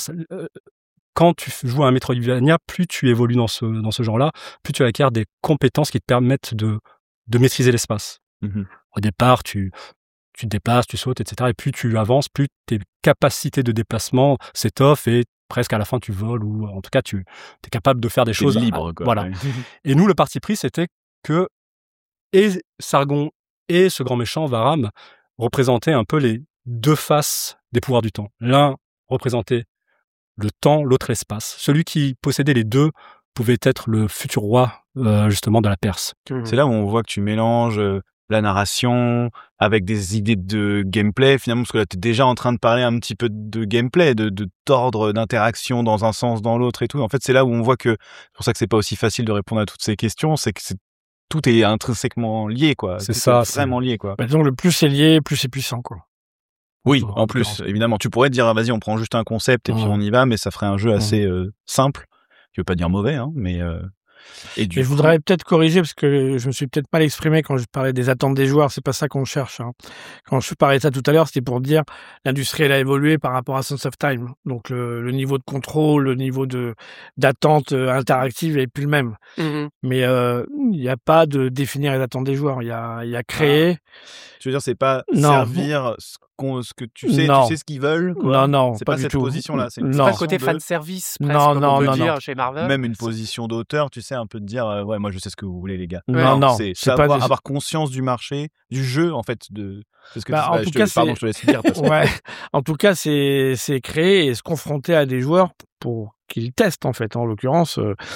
quand tu joues à un Metroidvania, plus tu évolues dans ce genre-là, plus tu acquiers des compétences qui te permettent de maîtriser l'espace. Au départ, tu te déplaces, tu sautes, etc. Et plus tu avances, plus tes capacités de déplacement s'étoffent, et presque à la fin, tu voles, ou en tout cas, tu es capable de faire des choses libres, quoi. Voilà. Et nous, le parti pris, c'était que et Sargon et ce grand méchant Varam représentaient un peu les deux faces des pouvoirs du temps. L'un représentait le temps, l'autre l'espace. Celui qui possédait les deux pouvait être le futur roi, justement, de la Perse. C'est là où on voit que tu mélanges la narration avec des idées de gameplay, finalement, parce que là, tu es déjà en train de parler un petit peu de gameplay, d'ordre d'interaction dans un sens, dans l'autre et tout. En fait, c'est là où on voit que, c'est pour ça que c'est pas aussi facile de répondre à toutes ces questions, c'est que tout est intrinsèquement lié, quoi. C'est ça. C'est vraiment lié, quoi. Donc, le plus c'est lié, plus c'est puissant, quoi. Oui, en plus, évidemment. Tu pourrais te dire, vas-y, on prend juste un concept et puis on y va, mais ça ferait un jeu assez simple. Je veux pas dire mauvais, mais... Et je voudrais peut-être corriger, parce que je me suis peut-être mal exprimé quand je parlais des attentes des joueurs. C'est pas ça qu'on cherche. Quand je parlais de ça tout à l'heure, c'était pour dire l'industrie, elle a évolué par rapport à Sons of Time. Donc le niveau de contrôle, le niveau d'attente interactive est plus le même. Mais il n'y a pas de définir les attentes des joueurs. Il y a créer. Je veux dire, c'est pas servir ce ce que tu sais ce qu'ils veulent, quoi. Non, c'est pas cette position-là. C'est pas le côté fan service, presque, comme on peut dire chez Marvel. Même une position d'auteur, tu sais, un peu de dire, ouais, moi je sais ce que vous voulez, les gars. Non, c'est savoir avoir conscience du marché, du jeu, en fait, parce que en tout cas, pardon, je te laisse dire. Ouais. En tout cas, c'est créer et se confronter à des joueurs pour qu'ils testent, en fait. En l'occurrence,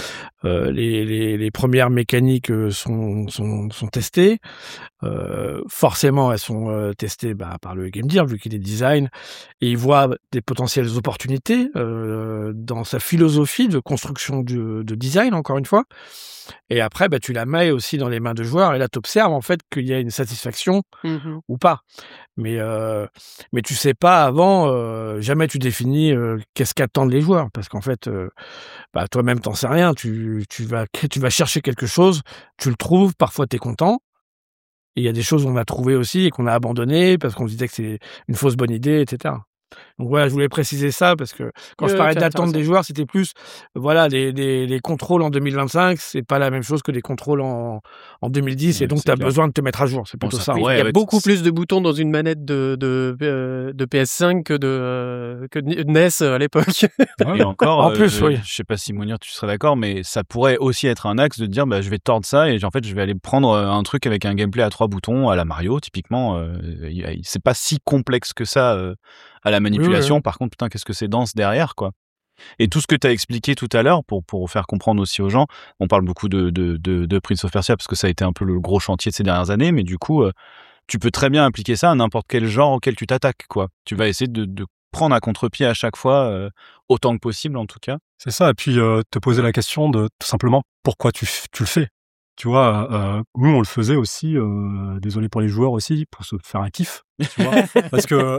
les premières mécaniques sont testées. Forcément, elles sont testées par le game dev, vu qu'il est design, et il voit des potentielles opportunités dans sa philosophie de construction de design, encore une fois. Et après, tu la mets aussi dans les mains de joueurs, et là, tu observes en fait qu'il y a une satisfaction ou pas. Mais tu sais pas avant, jamais tu définis qu'est-ce qu'attendent les joueurs, parce qu'en fait, toi-même t'en sais rien. Tu vas chercher quelque chose, tu le trouves, parfois t'es content. Et il y a des choses qu'on a trouvées aussi et qu'on a abandonnées parce qu'on se disait que c'est une fausse bonne idée, etc. Donc voilà, je voulais préciser ça parce que quand je parlais d'attente des joueurs, c'était plus, les contrôles en 2025, c'est pas la même chose que les contrôles en 2010, et donc tu as besoin de te mettre à jour. C'est plutôt ça. Il y a beaucoup plus de boutons dans une manette de PS5 que de NES à l'époque. Et encore, en plus, oui. Je sais pas si Mounir, tu serais d'accord, mais ça pourrait aussi être un axe de dire, je vais tordre ça et en fait, je vais aller prendre un truc avec un gameplay à 3 boutons à la Mario, typiquement. C'est pas si complexe que ça. À la manipulation, Par contre, putain, qu'est-ce que c'est dense derrière, quoi. Et tout ce que tu as expliqué tout à l'heure, pour faire comprendre aussi aux gens, on parle beaucoup de Prince of Persia parce que ça a été un peu le gros chantier de ces dernières années, mais du coup, tu peux très bien appliquer ça à n'importe quel genre auquel tu t'attaques, quoi. Tu vas essayer de prendre à contre-pied à chaque fois, autant que possible, en tout cas. C'est ça, et puis te poser la question de tout simplement pourquoi tu le fais. Tu vois, nous on le faisait aussi, désolé pour les joueurs aussi, pour se faire un kiff, tu vois, parce que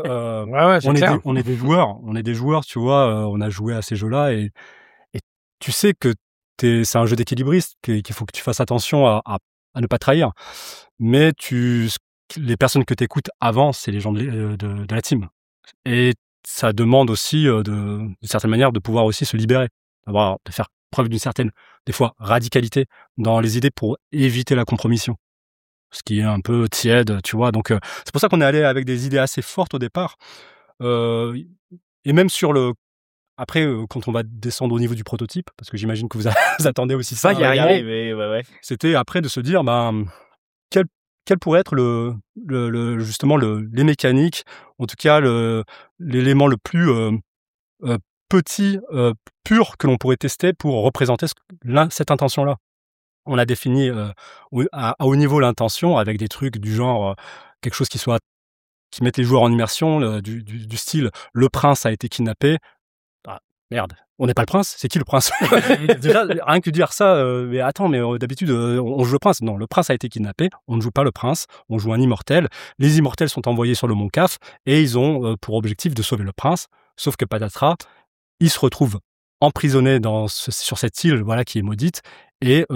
on est des joueurs, tu vois, on a joué à ces jeux-là et tu sais que c'est un jeu d'équilibriste, qu'il faut que tu fasses attention à ne pas trahir, mais les personnes que t'écoutes avant, c'est les gens de la team, et ça demande aussi d'une certaine manière de pouvoir aussi se libérer, de faire preuve d'une certaine, des fois, radicalité dans les idées pour éviter la compromission. Ce qui est un peu tiède, tu vois. Donc, c'est pour ça qu'on est allé avec des idées assez fortes au départ. Et même après, quand on va descendre au niveau du prototype, parce que j'imagine que vous attendez aussi ça. Ça, y arriver, ouais. C'était après de se dire, quel pourrait être justement les mécaniques, en tout cas, l'élément le plus petit, pur que l'on pourrait tester pour représenter cette intention-là. On a défini à haut niveau l'intention avec des trucs du genre quelque chose qui mette les joueurs en immersion, du style le prince a été kidnappé. Ah, merde, on n'est pas le prince, c'est qui le prince? Déjà, rien que dire ça, mais attends, mais d'habitude on joue le prince. Non, le prince a été kidnappé, on ne joue pas le prince, on joue un immortel. Les immortels sont envoyés sur le mont Caf et ils ont pour objectif de sauver le prince, sauf que patatras, il se retrouve emprisonné sur cette île, qui est maudite, et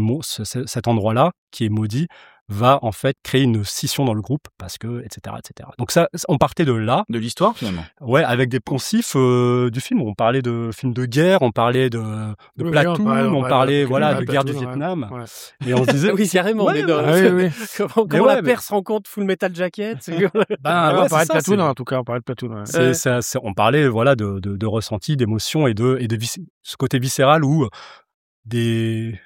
cet endroit-là qui est maudit va en fait créer une scission dans le groupe parce que etc. Donc ça, on partait de là, de l'histoire finalement. Ouais, avec des poncifs du film. On parlait de films de guerre, on parlait de Platoon, on parlait de guerre du Vietnam. Ouais. Et on se disait oui, carrément. Ouais, comment la Perse rencontre Full Metal Jacket. On parlait de Platoon, en tout cas, on parlait de Platoon. On parlait de ressenti, d'émotion et de ce côté viscéral où des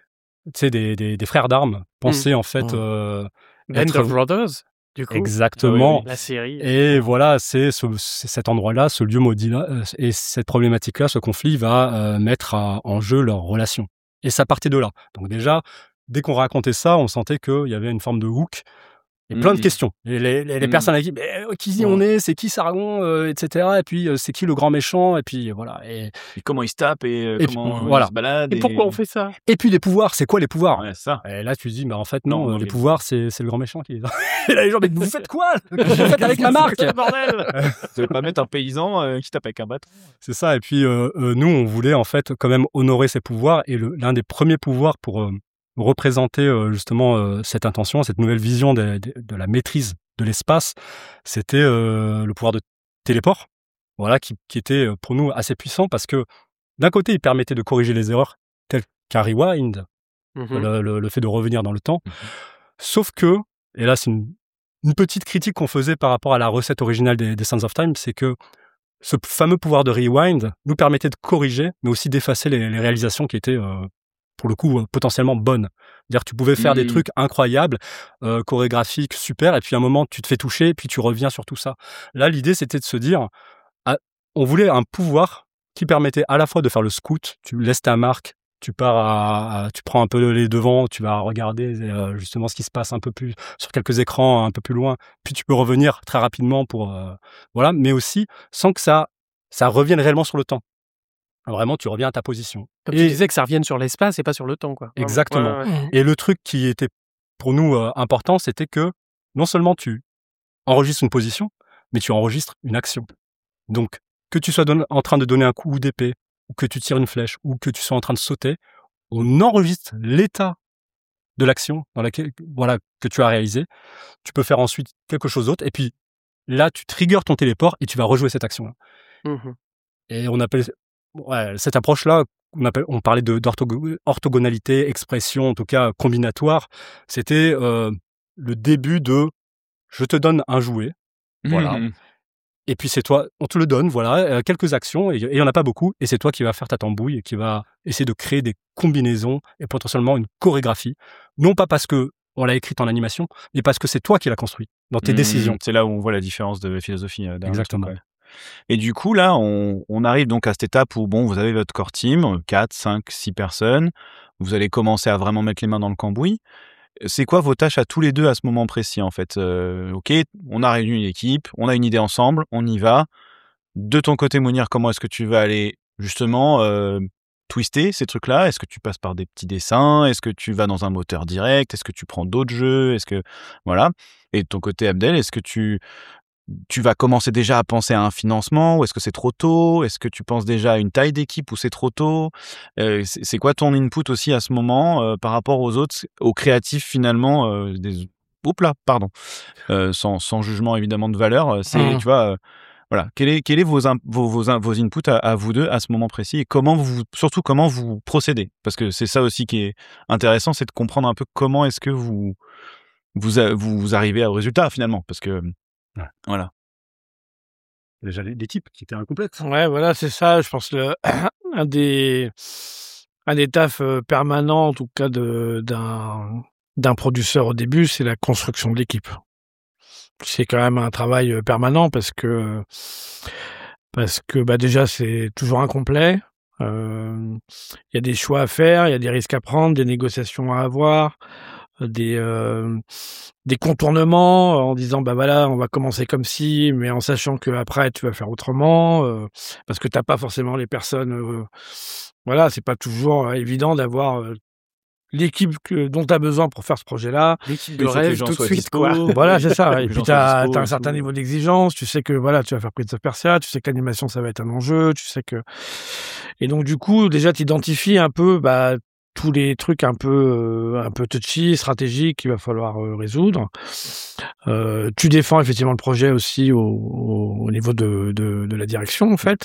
frères d'armes pensaient en fait Band of Brothers, du coup. Exactement. La série. Et voilà, c'est cet endroit-là, ce lieu maudit-là, et cette problématique-là, ce conflit va mettre en jeu leur relation. Et ça partait de là. Donc déjà, dès qu'on racontait ça, on sentait qu'il y avait une forme de hook. Et plein de questions. Et les personnes avec qui on est, c'est qui Sargon, etc. Et puis c'est qui le grand méchant, et puis voilà. Et comment il se tape, et comment il se balade. Et pourquoi on fait ça? Et puis les pouvoirs, c'est quoi les pouvoirs? Ouais, ça. Et là tu te dis, en fait non, les pouvoirs c'est le grand méchant qui est là. Et là les gens, mais vous faites quoi? Vous faites avec ma marque, bordel. Vous allez pas mettre un paysan qui tape avec un bâton. C'est ça. Et puis nous on voulait en fait quand même honorer ces pouvoirs, et l'un des premiers pouvoirs pour représenter justement cette intention, cette nouvelle vision de la maîtrise de l'espace, c'était le pouvoir de téléport, qui était pour nous assez puissant parce que d'un côté il permettait de corriger les erreurs telles qu'un rewind, le fait de revenir dans le temps, sauf que, et là c'est une une petite critique qu'on faisait par rapport à la recette originale des Sands of Time, c'est que ce fameux pouvoir de rewind nous permettait de corriger, mais aussi d'effacer les réalisations qui étaient, pour le coup, potentiellement bonnes. C'est-à-dire que tu pouvais faire des trucs incroyables, chorégraphiques, super, et puis à un moment, tu te fais toucher, et puis tu reviens sur tout ça. Là, l'idée, c'était de se dire, on voulait un pouvoir qui permettait à la fois de faire le scout, tu laisses ta marque, tu pars tu prends un peu les devants, tu vas regarder justement ce qui se passe un peu plus sur quelques écrans un peu plus loin, puis tu peux revenir très rapidement pour voilà, mais aussi sans que ça revienne réellement sur le temps. Vraiment, tu reviens à ta position. Comme tu disais que ça revienne sur l'espace et pas sur le temps, quoi. Exactement. Ouais. Et le truc qui était pour nous important, c'était que non seulement tu enregistres une position, mais tu enregistres une action. Donc, que tu sois en train de donner un coup d'épée, ou que tu tires une flèche, ou que tu sois en train de sauter, on enregistre l'état de l'action dans laquelle, voilà, que tu as réalisé. Tu peux faire ensuite quelque chose d'autre, et puis là, tu triggers ton téléport et tu vas rejouer cette action-là. Et on appelle cette approche-là, on parlait d'orthogonalité, expression, en tout cas combinatoire. C'était le début de je te donne un jouet, voilà. Et puis c'est toi, on te le donne, voilà, quelques actions, et il y en a pas beaucoup, et c'est toi qui vas faire ta tambouille et qui va essayer de créer des combinaisons et potentiellement une chorégraphie. Non pas parce que on l'a écrite en animation, mais parce que c'est toi qui l'as construit dans tes décisions. C'est là où on voit la différence de philosophie. Exactement. Truc, ouais. Et du coup, là, on arrive donc à cette étape où, bon, vous avez votre core team, 4, 5, 6 personnes. Vous allez commencer à vraiment mettre les mains dans le cambouis. C'est quoi vos tâches à tous les deux à ce moment précis, en fait? Ok, on a réuni une équipe, on a une idée ensemble, on y va. De ton côté, Mounir, comment est-ce que tu vas aller, justement, twister ces trucs-là? Est-ce que tu passes par des petits dessins? Est-ce que tu vas dans un moteur direct? Est-ce que tu prends d'autres jeux? Voilà. Et de ton côté, Abdel, est-ce que tu vas commencer déjà à penser à un financement, ou est-ce que c'est trop tôt? Est-ce que tu penses déjà à une taille d'équipe, ou c'est trop tôt? C'est quoi ton input aussi à ce moment par rapport aux autres, aux créatifs finalement sans jugement évidemment de valeur. Tu vois, voilà. Quel est vos inputs à vous deux à ce moment précis, et comment vous procédez? Parce que c'est ça aussi qui est intéressant, c'est de comprendre un peu comment est-ce que vous arrivez au résultat finalement, parce que voilà. Déjà l'équipe qui était incomplète. Ouais, voilà, c'est ça. Je pense que un des tafs permanents, en tout cas d'un producteur au début, c'est la construction de l'équipe. C'est quand même un travail permanent parce que bah déjà c'est toujours incomplet. Il y a des choix à faire, il y a des risques à prendre, des négociations à avoir, des contournements en disant bah voilà, on va commencer comme ci, mais en sachant que après tu vas faire autrement, parce que t'as pas forcément les personnes. Voilà, c'est pas toujours évident d'avoir l'équipe dont tu as besoin pour faire ce projet-là. L'équipe de rêve tout de suite, quoi. Voilà, c'est ça. Et puis, tu as un certain niveau d'exigence. Tu sais que voilà, tu vas faire Prince of Persia. Tu sais que l'animation, ça va être un enjeu. Tu sais que... Et donc, du coup, déjà, tu identifies un peu tous les trucs un peu touchy, stratégiques qu'il va falloir résoudre. Tu défends effectivement le projet aussi au niveau de la direction, en fait.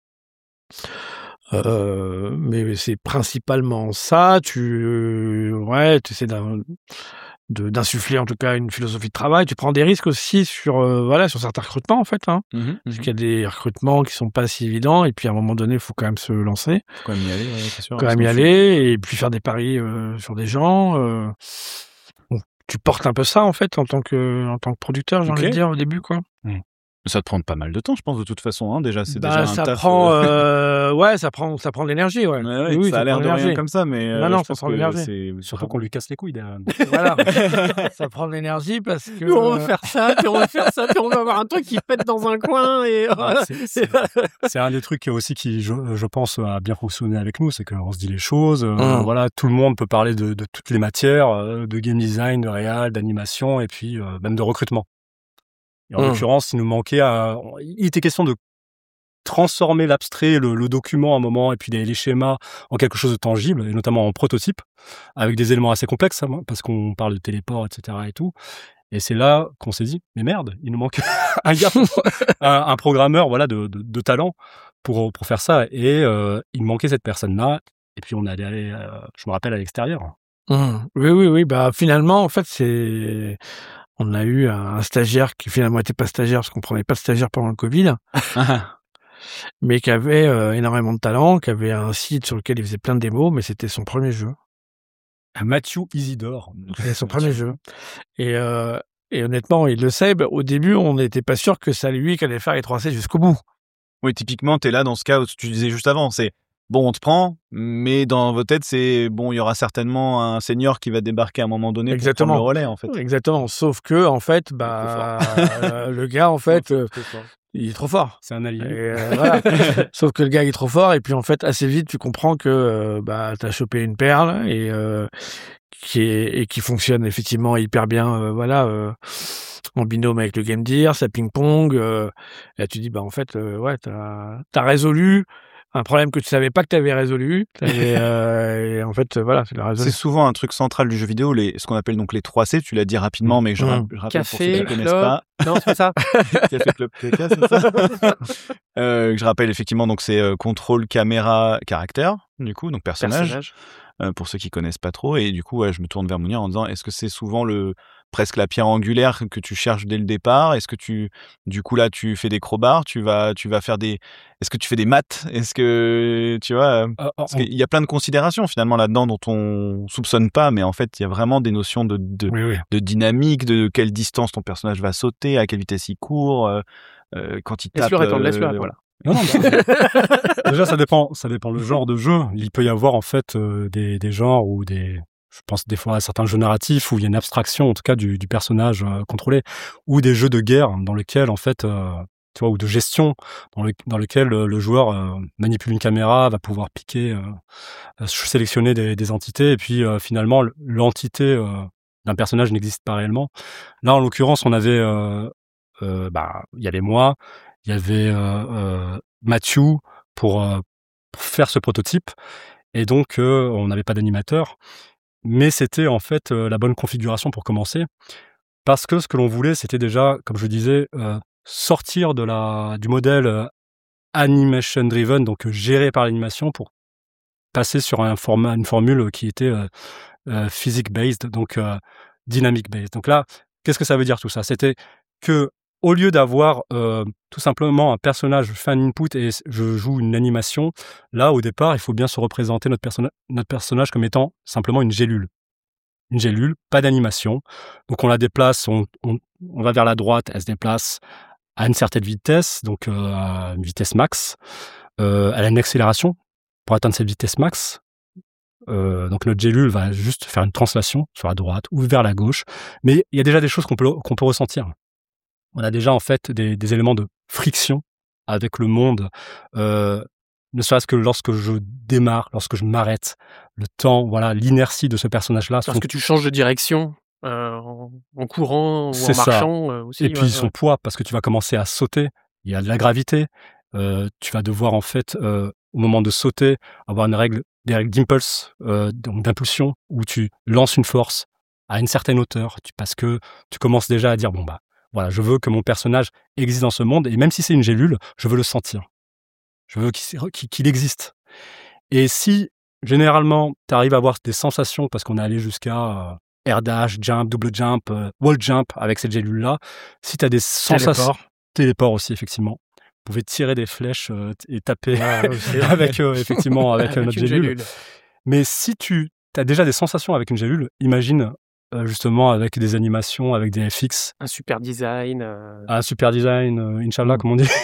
Mais c'est principalement ça. Tu essaies d'insuffler en tout cas une philosophie de travail. Tu prends des risques aussi sur certains recrutements en fait. Parce qu'il y a des recrutements qui sont pas si évidents, et puis à un moment donné, il faut quand même se lancer. Faut quand même y aller, c'est sûr. Quand même y aller, et puis faire des paris sur des gens. Tu portes un peu ça en fait en tant que producteur, j'ai envie de dire au début, quoi. Ça te prend pas mal de temps, je pense, de toute façon. Déjà, c'est Bah, déjà un ça taf. prend, ça prend de l'énergie, ouais. Oui, ça a l'air de rien comme ça, mais non, je ça pense prend de l'énergie. c'est Surtout qu'on lui casse les couilles derrière. Voilà, ça prend de l'énergie parce que. Puis on va faire ça, puis on va faire ça, puis on va avoir un truc qui pète dans un coin, et voilà. C'est un des trucs aussi qui, je pense, a bien fonctionné avec nous, c'est qu'on se dit les choses. Voilà, tout le monde peut parler de toutes les matières, de game design, de réal, d'animation, et puis même de recrutement. Et en l'occurrence, il nous manquait il était question de transformer l'abstrait, le document à un moment, et puis les schémas en quelque chose de tangible, et notamment en prototype, avec des éléments assez complexes, parce qu'on parle de téléport, etc. et tout. Et c'est là qu'on s'est dit, mais merde, il nous manque un gars, un programmeur, voilà, de talent pour faire ça. Et il manquait cette personne-là. Et puis on est allé, je me rappelle, à l'extérieur. Oui. Bah finalement, en fait, c'est On a eu un stagiaire qui finalement n'était pas stagiaire parce qu'on prenait pas de stagiaire pendant le Covid, mais qui avait énormément de talent, qui avait un site sur lequel il faisait plein de démos, mais c'était son premier jeu. Matthew Isidore. C'était son premier jeu. Et honnêtement, il le sait, au début, on n'était pas sûr que c'est lui qui allait faire les 3C jusqu'au bout. Oui, typiquement, t'es là dans ce cas où tu disais juste avant, c'est bon, on te prend, mais dans vos têtes, c'est bon, il y aura certainement un senior qui va débarquer à un moment donné pour prendre le relais, en fait. Exactement. Sauf que, en fait, le gars, en fait, il est trop fort. C'est un allié. Et, voilà. Sauf que le gars il est trop fort et puis en fait assez vite tu comprends que t'as chopé une perle et qui fonctionne effectivement hyper bien en binôme avec le Game Gear, ça ping-pong et là tu dis en fait t'as résolu un problème que tu savais pas que t'avais résolu et en fait voilà c'est la résolu. C'est souvent un truc central du jeu vidéo, ce qu'on appelle donc les 3C, tu l'as dit rapidement mais je rappelle Café, pour ceux qui ne connaissent club. pas. Non, c'est pas ça. Café Club TK, c'est ça. Je rappelle effectivement donc c'est contrôle, caméra, caractère du coup donc personnage. Pour ceux qui connaissent pas trop et du coup je me tourne vers Mounir en disant est-ce que c'est souvent presque la pierre angulaire que tu cherches dès le départ? Est-ce que du coup là tu fais des crowbars, tu vas faire est-ce que tu fais des maths? Est-ce que tu vois parce qu'il y a plein de considérations finalement là-dedans dont on soupçonne pas, mais en fait il y a vraiment des notions de dynamique, de quelle distance ton personnage va sauter, à quelle vitesse il court, quand il tape. Laisse-le répondre. Voilà. Non, déjà ça dépend le genre de jeu. Il peut y avoir en fait des genres ou je pense des fois à certains jeux narratifs où il y a une abstraction en tout cas du personnage contrôlé, ou des jeux de guerre dans lesquels en fait tu vois, ou de gestion dans lequel le joueur manipule une caméra, va pouvoir piquer, sélectionner des entités et puis finalement l'entité d'un personnage n'existe pas réellement. Là en l'occurrence on avait il y avait moi, il y avait Matthew pour faire ce prototype et donc on n'avait pas d'animateur, mais c'était en fait la bonne configuration pour commencer parce que ce que l'on voulait c'était déjà, comme je disais, sortir du modèle animation driven, donc géré par l'animation, pour passer sur une formule qui était physique based, donc dynamic based. Donc là, qu'est-ce que ça veut dire tout ça? C'était que au lieu d'avoir tout simplement un personnage, je fais un input et je joue une animation, là, au départ, il faut bien se représenter notre personnage comme étant simplement une gélule. Une gélule, pas d'animation. Donc on la déplace, on va vers la droite, elle se déplace à une certaine vitesse, donc à une vitesse max. Elle a une accélération pour atteindre cette vitesse max. Donc notre gélule va juste faire une translation sur la droite ou vers la gauche. Mais il y a déjà des choses qu'on peut ressentir. On a déjà en fait des éléments de friction avec le monde, ne serait-ce que lorsque je démarre, lorsque je m'arrête, le temps, voilà, l'inertie de ce personnage-là. Parce que tu changes de direction en courant ou en marchant aussi. Et puis son poids, parce que tu vas commencer à sauter, il y a de la gravité, tu vas devoir en fait, au moment de sauter, avoir des règles d'impulse, donc d'impulsion, où tu lances une force à une certaine hauteur, parce que tu commences déjà à dire voilà, je veux que mon personnage existe dans ce monde, et même si c'est une gélule, je veux le sentir. Je veux qu'il existe. Et si, généralement, tu arrives à avoir des sensations, parce qu'on est allé jusqu'à air dash, jump, double jump, wall jump avec cette gélule-là, si tu as des sensations... Téléport aussi, effectivement. Vous pouvez tirer des flèches et taper avec notre gélule. Mais si tu as déjà des sensations avec une gélule, imagine... justement avec des animations, avec des FX. Un super design. Inch'Allah, comme on dit.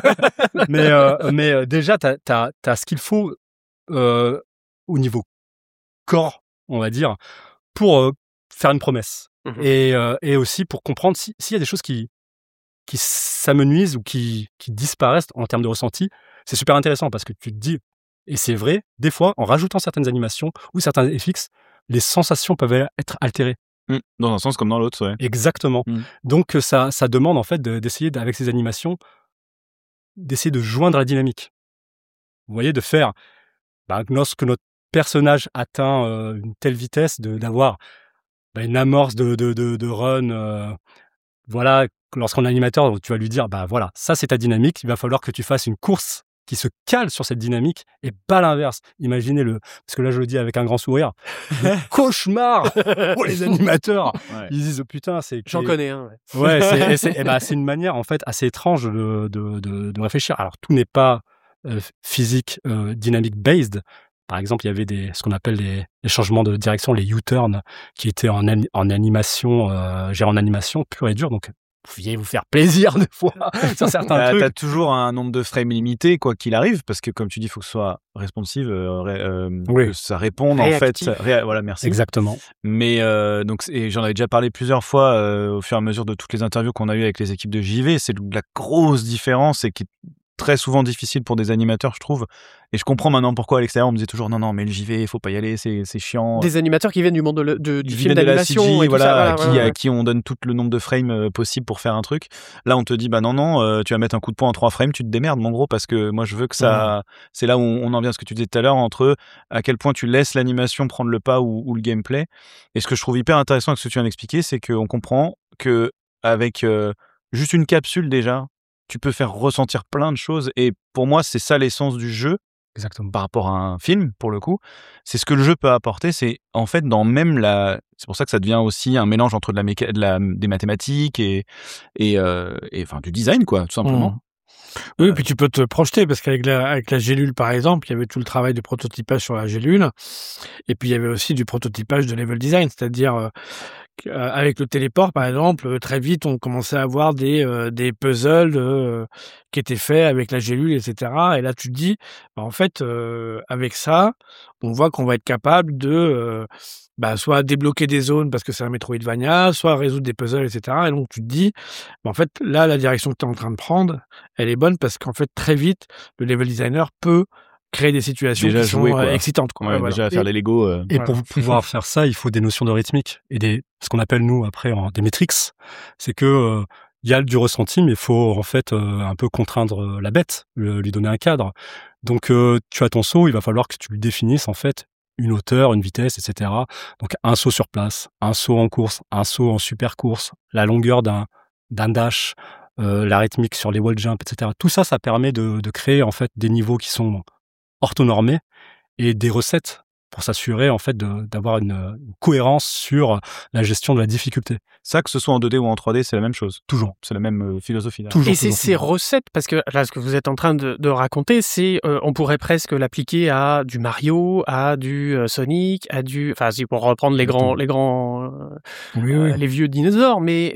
mais déjà, t'as ce qu'il faut au niveau corps, on va dire, pour faire une promesse. Et aussi pour comprendre s'il y a des choses qui s'amenuisent ou qui disparaissent en termes de ressenti. C'est super intéressant parce que tu te dis, et c'est vrai, des fois, en rajoutant certaines animations ou certains FX, les sensations peuvent être altérées. Dans un sens comme dans l'autre, ouais. Exactement. Donc ça demande en fait d'essayer avec ces animations, d'essayer de joindre la dynamique. Vous voyez, de faire, lorsque notre personnage atteint une telle vitesse, d'avoir une amorce de run. Voilà, lorsqu'on est animateur, tu vas lui dire, voilà, ça c'est ta dynamique, il va falloir que tu fasses une course qui se cale sur cette dynamique et pas l'inverse. Imaginez parce que là je le dis avec un grand sourire, le cauchemar pour les animateurs. Ouais. Ils disent putain, j'en connais un. C'est une manière en fait assez étrange de réfléchir. Alors tout n'est pas physique, dynamic based. Par exemple, il y avait ce qu'on appelle les changements de direction, les U-turns, qui étaient en animation, gérés en animation pure et dure. Donc, vous pouviez vous faire plaisir des fois sur certains trucs. T'as toujours un nombre de frames limité, quoi qu'il arrive, parce que comme tu dis, il faut que ce soit responsive, que ça réponde réactif. En fait. Voilà, merci. Exactement. Mais j'en avais déjà parlé plusieurs fois au fur et à mesure de toutes les interviews qu'on a eues avec les équipes de JV. C'est de la grosse différence et qui très souvent difficile pour des animateurs, je trouve. Et je comprends maintenant pourquoi à l'extérieur on me disait toujours non mais le JV, il faut pas y aller, c'est chiant. Des animateurs qui viennent du monde du film d'animation, CG, à qui on donne tout le nombre de frames possible pour faire un truc. Là on te dit non, tu vas mettre un coup de poing en 3 frames, tu te démerdes mon gros, parce que moi je veux que ça. C'est là où on en vient à ce que tu disais tout à l'heure, entre à quel point tu laisses l'animation prendre le pas ou le gameplay. Et ce que je trouve hyper intéressant avec ce que tu viens d'expliquer, c'est qu'on comprend que avec juste une capsule déjà, tu peux faire ressentir plein de choses. Et pour moi, c'est ça l'essence du jeu. Exactement. Par rapport à un film, pour le coup. C'est ce que le jeu peut apporter. C'est en fait dans même c'est pour ça que ça devient aussi un mélange entre des mathématiques et enfin du design, quoi, tout simplement. Oui, puis tu peux te projeter, parce qu'avec la gélule, par exemple, il y avait tout le travail de prototypage sur la gélule. Et puis il y avait aussi du prototypage de level design, c'est-à-dire avec le téléport, par exemple, très vite, on commençait à avoir des puzzles qui étaient faits avec la gélule, etc. Et là, tu te dis, en fait, avec ça, on voit qu'on va être capable de soit débloquer des zones parce que c'est un Metroidvania, soit résoudre des puzzles, etc. Et donc, tu te dis, en fait, là, la direction que tu es en train de prendre, elle est bonne, parce qu'en fait, très vite, le level designer peut créer des situations déjà qui sont excitantes. Ouais, voilà. Déjà faire les Lego. Et pour pouvoir faire ça, il faut des notions de rythmique et ce qu'on appelle nous après des métriques. C'est que il y a du ressenti, mais il faut en fait un peu contraindre la bête, lui donner un cadre. Donc tu as ton saut, il va falloir que tu lui définisses en fait une hauteur, une vitesse, etc. Donc un saut sur place, un saut en course, un saut en super course, la longueur d'un dash, la rythmique sur les wall jumps, etc. Tout ça, ça permet de créer en fait des niveaux qui sont orthonormés et des recettes pour s'assurer en fait d'avoir une cohérence sur la gestion de la difficulté. Ça, que ce soit en 2D ou en 3D, c'est la même chose. Toujours. C'est la même philosophie. Et c'est ces recettes, parce que là, ce que vous êtes en train de raconter, c'est on pourrait presque l'appliquer à du Mario, à du Sonic, à du... Enfin, si pour reprendre les grands les vieux dinosaures, mais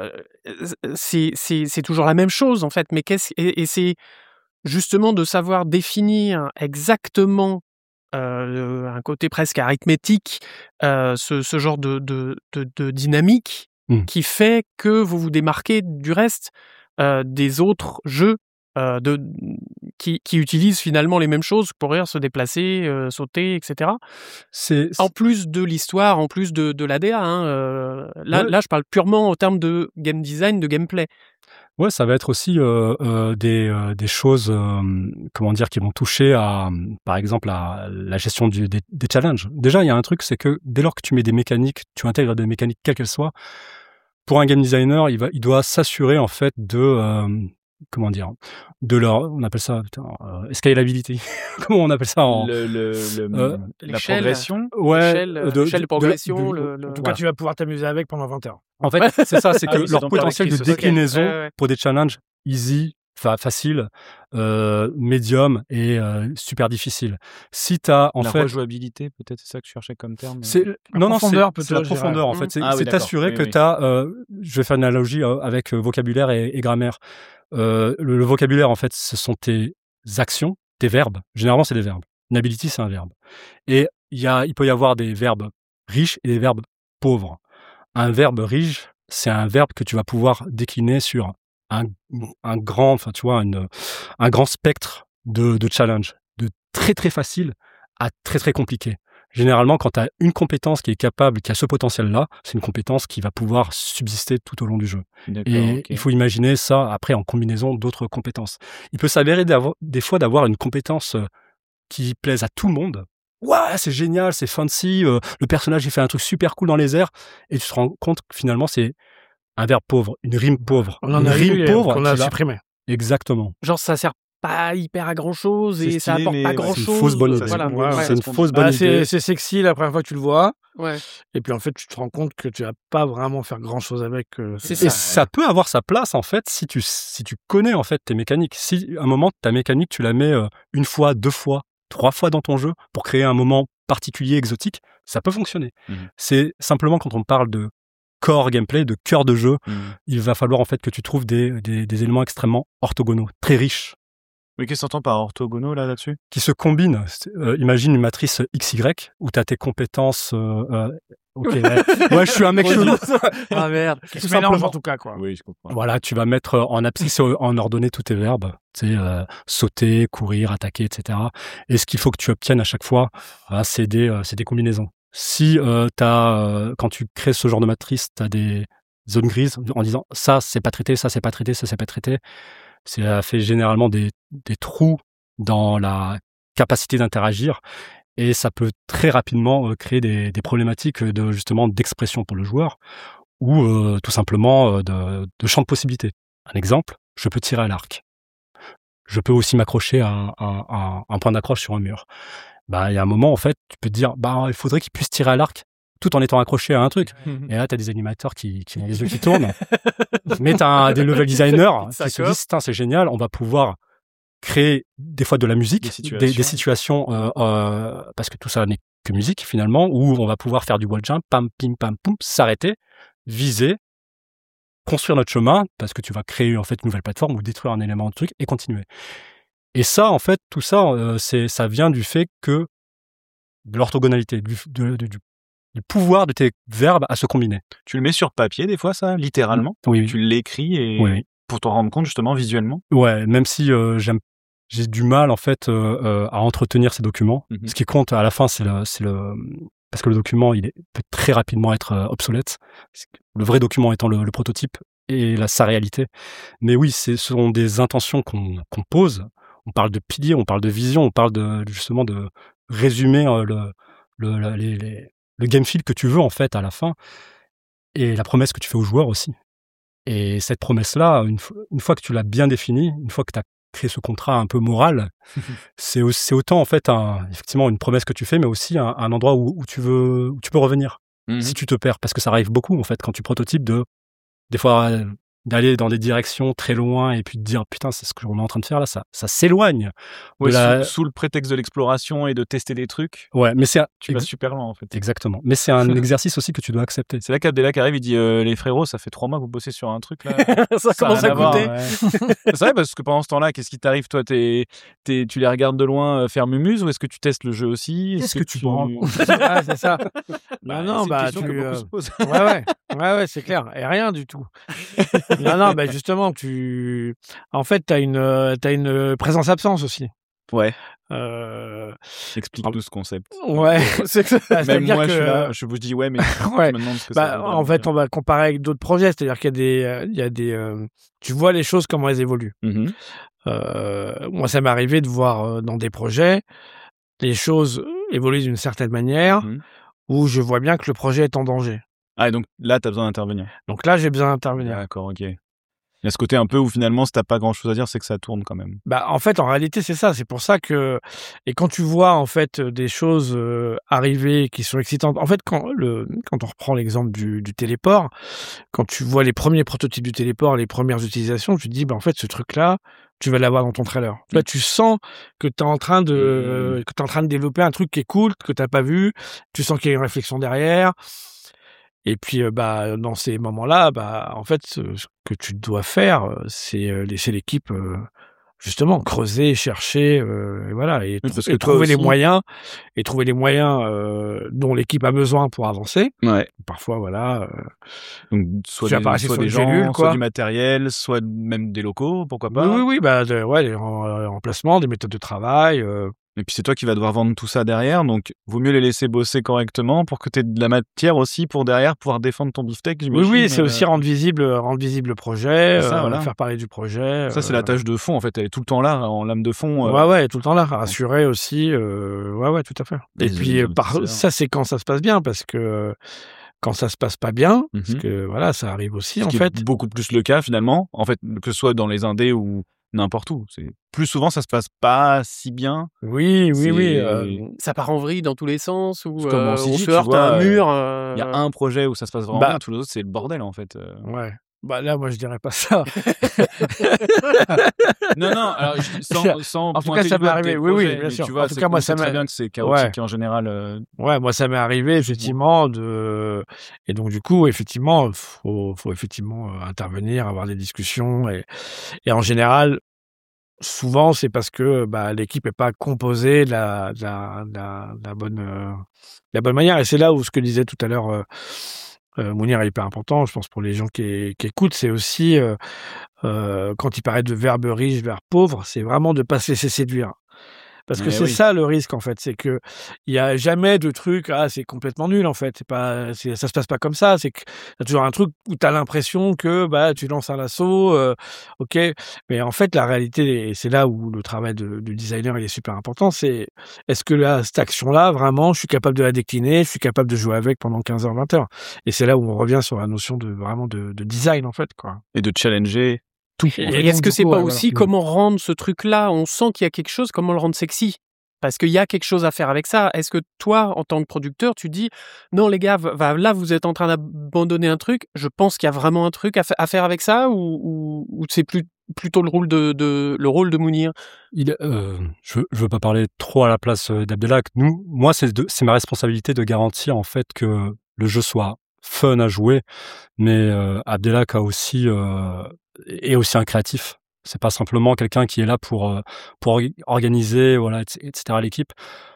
c'est toujours la même chose, en fait. Mais et c'est justement de savoir définir exactement un côté presque arithmétique, ce genre de dynamique qui fait que vous vous démarquez du reste des autres jeux qui utilisent finalement les mêmes choses pour se déplacer, sauter, etc. En plus de l'histoire, en plus de l'ADA. Là, je parle purement en termes de game design, de gameplay. Ouais, ça va être aussi des choses, qui vont toucher à, par exemple, à la gestion des challenges. Déjà, il y a un truc, c'est que dès lors que tu mets des mécaniques, tu intègres des mécaniques quelles qu'elles soient, pour un game designer, il doit s'assurer en fait de leur, on appelle ça scalability. Comment on appelle ça la progression. L'échelle de progression. En tout cas, tu vas pouvoir t'amuser avec pendant 20 heures. En fait, c'est ça, c'est que leur potentiel de déclinaison pour des challenges easy, facile, médium et super difficile. Si t'as la rejouabilité, peut-être c'est ça que tu cherchais comme terme. C'est la profondeur en fait. C'est t'assurer que t'as. Je vais faire une analogie avec vocabulaire et grammaire. Le vocabulaire en fait, ce sont tes actions, tes verbes. Généralement, c'est des verbes. Une ability, c'est un verbe. Et il peut y avoir des verbes riches et des verbes pauvres. Un verbe riche, c'est un verbe que tu vas pouvoir décliner sur un grand spectre de challenge, de très très facile à très très compliqué. Généralement, quand tu as une compétence qui a ce potentiel-là, c'est une compétence qui va pouvoir subsister tout au long du jeu. Il faut imaginer ça après en combinaison d'autres compétences. Il peut s'avérer des fois d'avoir une compétence qui plaise à tout le monde. Ouais, c'est génial, c'est fancy, le personnage il fait un truc super cool dans les airs, et tu te rends compte que finalement c'est un verbe pauvre, une rime pauvre. On en a une rime pauvre qu'on a supprimé. Exactement. Genre ça sert pas hyper à grand-chose et C'est ça stylé, apporte pas mais grand-chose. C'est une fausse bonne idée. Voilà. Ouais, C'est une ça se fausse bonne idée. C'est sexy la première fois que tu le vois. Ouais. Et puis en fait, tu te rends compte que tu vas pas vraiment faire grand-chose avec. C'est Et ça. ça peut avoir sa place en fait si tu connais en fait tes mécaniques. Si à un moment ta mécanique tu la mets une fois, 2 fois, 3 fois dans ton jeu pour créer un moment particulier, exotique, ça peut fonctionner. C'est simplement quand on parle de core gameplay, de cœur de jeu, il va falloir en fait que tu trouves des éléments extrêmement orthogonaux, très riches, Oui, qu'est-ce que t'entends par orthogonaux là-dessus? qui se combinent. Imagine une matrice XY où tu as tes compétences. Ok, ouais, je suis un mec chelou. Ah merde. Tout Qui se mélange simplement. en tout cas, quoi. Oui, je comprends. Voilà, tu vas mettre en abscisse en ordonnée tous tes verbes, tu sais, sauter, courir, attaquer, etc. Et ce qu'il faut que tu obtiennes à chaque fois, c'est des combinaisons. Si quand tu crées ce genre de matrice, tu as des zones grises en disant ça c'est pas traité, ça c'est pas traité, ça c'est pas traité, ça fait généralement des trous dans la capacité d'interagir. Et ça peut très rapidement créer des problématiques justement d'expression pour le joueur ou tout simplement de champ de possibilités. Un exemple, je peux tirer à l'arc. Je peux aussi m'accrocher à un point d'accroche sur un mur. Il y a un moment, en fait, tu peux te dire, il faudrait qu'il puisse tirer à l'arc tout en étant accroché à un truc. Et là, tu as des animateurs qui ont les yeux qui tournent. Mais tu as des level designers qui se disent, c'est génial, on va pouvoir créer des fois de la musique, des situations parce que tout ça n'est que musique finalement, où on va pouvoir faire du wall jump, pam, pim, pam, poum, s'arrêter, viser, construire notre chemin, parce que tu vas créer en fait une nouvelle plateforme ou détruire un élément de truc et continuer. Et ça, en fait, tout ça, ça vient du fait que de l'orthogonalité, du pouvoir de tes verbes à se combiner. Tu le mets sur papier des fois, ça, littéralement? Oui. Tu l'écris et Oui. pour t'en rendre compte justement visuellement? Ouais, même si j'ai du mal en fait à entretenir ces documents. Ce qui compte à la fin, c'est le parce que le document peut très rapidement être obsolète. Le vrai document étant le prototype et sa réalité. Mais oui, ce sont des intentions qu'on pose. On parle de piliers, on parle de vision, on parle justement de résumer le game feel que tu veux en fait à la fin et la promesse que tu fais aux joueurs aussi. Et cette promesse-là, une fois que tu l'as bien définie, une fois que tu as créé ce contrat un peu moral, c'est autant en fait effectivement une promesse que tu fais, mais aussi un endroit où tu peux revenir si tu te perds, parce que ça arrive beaucoup en fait quand tu prototypes des fois d'aller dans des directions très loin et puis de dire putain c'est ce que on est en train de faire là, ça s'éloigne. Ouais, sous le prétexte de l'exploration et de tester des trucs. Ouais, mais tu vas super loin en fait. Exactement. Mais c'est un exercice aussi que tu dois accepter. C'est là qu'Abdelak arrive, il dit les frérots, ça fait 3 mois que vous bossez sur un truc là. ça commence à coûter. C'est vrai parce que pendant ce temps-là, qu'est-ce qui t'arrive toi? Tu les regardes de loin faire mumuse ou est-ce que tu testes le jeu aussi? Qu'est-ce que tu prends? C'est ça. Non, ouais, c'est clair. Et rien du tout. Non, justement, en fait, t'as une présence-absence aussi. Ouais. Explique-nous ce concept. Ouais. Même moi, je vous dis ouais, mais ouais. je me demande ce que ça veut en fait, on va comparer avec d'autres projets, c'est-à-dire qu'il y a des, tu vois les choses comment elles évoluent. Moi, ça m'est arrivé de voir dans des projets les choses évoluer d'une certaine manière où je vois bien que le projet est en danger. Ah, et donc là, tu as besoin d'intervenir. Donc là, j'ai besoin d'intervenir. D'accord, ok. Il y a ce côté un peu où finalement, si t'as pas grand-chose à dire, c'est que ça tourne quand même. En fait, en réalité, c'est ça. C'est pour ça que... Et quand tu vois, en fait, des choses arriver qui sont excitantes... En fait, quand on reprend l'exemple du téléport, quand tu vois les premiers prototypes du téléport, les premières utilisations, tu te dis, en fait, ce truc-là, tu vas l'avoir dans ton trailer. Là, tu sens que t'es en train de développer un truc qui est cool, que t'as pas vu. Tu sens qu'il y a une réflexion derrière. Et puis, dans ces moments-là, en fait, ce que tu dois faire, c'est laisser l'équipe, justement, creuser, chercher, et voilà, et trouver les moyens, dont l'équipe a besoin pour avancer. Ouais. Parfois, voilà. Donc, soit des gens, soit du matériel, soit même des locaux, pourquoi pas. Oui, des emplacements, des méthodes de travail. Et puis c'est toi qui vas devoir vendre tout ça derrière, donc vaut mieux les laisser bosser correctement pour que tu aies de la matière aussi pour derrière pouvoir défendre ton beefsteak. Oui, c'est aussi rendre visible le projet, faire parler du projet. Ça, c'est la tâche de fond, en fait, elle est tout le temps là, en lame de fond. Ouais, tout le temps là, rassurer aussi. Ouais, tout à fait. Et puis, ça, c'est quand ça se passe bien, parce que quand ça se passe pas bien, parce que voilà, ça arrive aussi, en fait. Beaucoup plus le cas, finalement, en fait, que ce soit dans les indés ou n'importe où. Plus souvent, ça se passe pas si bien. Oui. Ça part en vrille dans tous les sens, ou Comme on on s'est dit, se tu heurte vois, à un mur. Il y a un projet où ça se passe vraiment bien, tous les autres, c'est le bordel, en fait. Ouais. Bah là, moi, je dirais pas ça. Non, alors sans en tout pointer cas, ça du doigt m'est tes arrivé. Oui, projets, bien mais sûr. tu vois, En tout cas, moi, ça très m'est bien que c'est chaotique en général. Ouais, moi, ça m'est arrivé effectivement et donc du coup, effectivement, faut effectivement intervenir, avoir des discussions et en général, souvent, c'est parce que l'équipe est pas composée de la bonne manière. Et c'est là où ce que disait tout à l'heure Mounir est hyper important, je pense, pour les gens qui écoutent, c'est aussi quand il parlait de verbe riche, verbe pauvre, c'est vraiment de pas se laisser séduire. Parce que c'est ça le risque, en fait, c'est que il y a jamais de truc, c'est complètement nul, en fait. Ça se passe pas comme ça. C'est que t'as toujours un truc où t'as l'impression que tu lances un lasso, ok. Mais en fait, la réalité, et c'est là où le travail du designer il est super important, c'est est-ce que là, cette action-là, vraiment, je suis capable de la décliner, je suis capable de jouer avec pendant 15 heures, 20 heures. Et c'est là où on revient sur la notion de design, en fait, quoi. Et de challenger. Tout. Et est-ce que c'est pas aussi comment rendre ce truc-là, on sent qu'il y a quelque chose, comment le rendre sexy? Parce qu'il y a quelque chose à faire avec ça. Est-ce que toi, en tant que producteur, tu dis non les gars, là vous êtes en train d'abandonner un truc, je pense qu'il y a vraiment un truc à faire avec ça, ou c'est plutôt le rôle de Mounir? Je veux pas parler trop à la place d'Abdelak. Moi, c'est ma responsabilité de garantir en fait que le jeu soit fun à jouer, mais Abdelak est aussi un créatif. C'est pas simplement quelqu'un qui est là pour organiser, voilà, etc. l'équipe.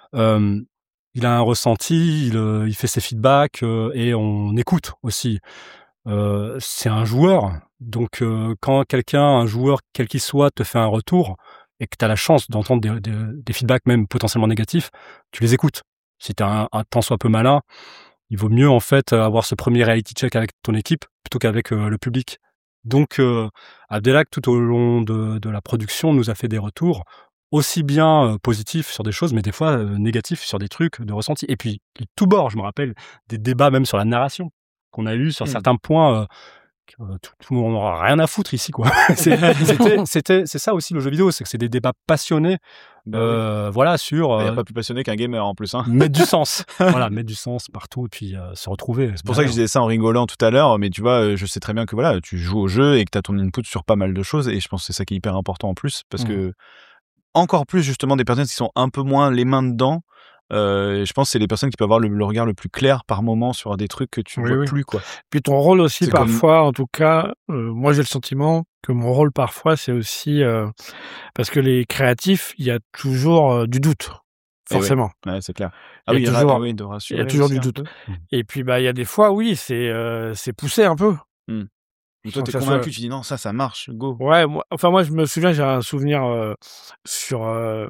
Il a un ressenti, il fait ses feedbacks et on écoute aussi. C'est un joueur, donc quand un joueur quel qu'il soit, te fait un retour et que tu as la chance d'entendre des feedbacks même potentiellement négatifs, tu les écoutes. Si tu as un tant soit peu malin, il vaut mieux en fait avoir ce premier reality check avec ton équipe plutôt qu'avec le public. Donc Abdelak, tout au long de la production, nous a fait des retours aussi bien positifs sur des choses, mais des fois négatifs sur des trucs de ressenti. Et puis tout bord, je me rappelle des débats même sur la narration qu'on a eu sur certains points. Tout le monde n'aura rien à foutre ici, quoi. C'est ça aussi le jeu vidéo, c'est que c'est des débats passionnés. Voilà, sur. Il n'y a pas plus passionné qu'un gamer en plus. Hein. Mettre du sens. Voilà, mettre du sens partout et puis se retrouver. C'est pour ça que je disais ça en rigolant tout à l'heure, mais tu vois, je sais très bien que voilà, tu joues au jeu et que tu as ton input sur pas mal de choses, et je pense que c'est ça qui est hyper important en plus, parce que encore plus justement des personnes qui sont un peu moins les mains dedans. Je pense que c'est les personnes qui peuvent avoir le regard le plus clair par moment sur des trucs que tu vois plus, quoi. Puis ton rôle aussi, c'est parfois, en tout cas, moi j'ai le sentiment que mon rôle parfois, c'est aussi parce que les créatifs, il y a toujours du doute, forcément. Ouais, c'est clair. Il y a toujours du doute. Et puis il y a des fois, oui, c'est poussé un peu. Toi, t'es convaincu, tu dis non, ça marche, go. Ouais, moi, je me souviens, j'ai un souvenir sur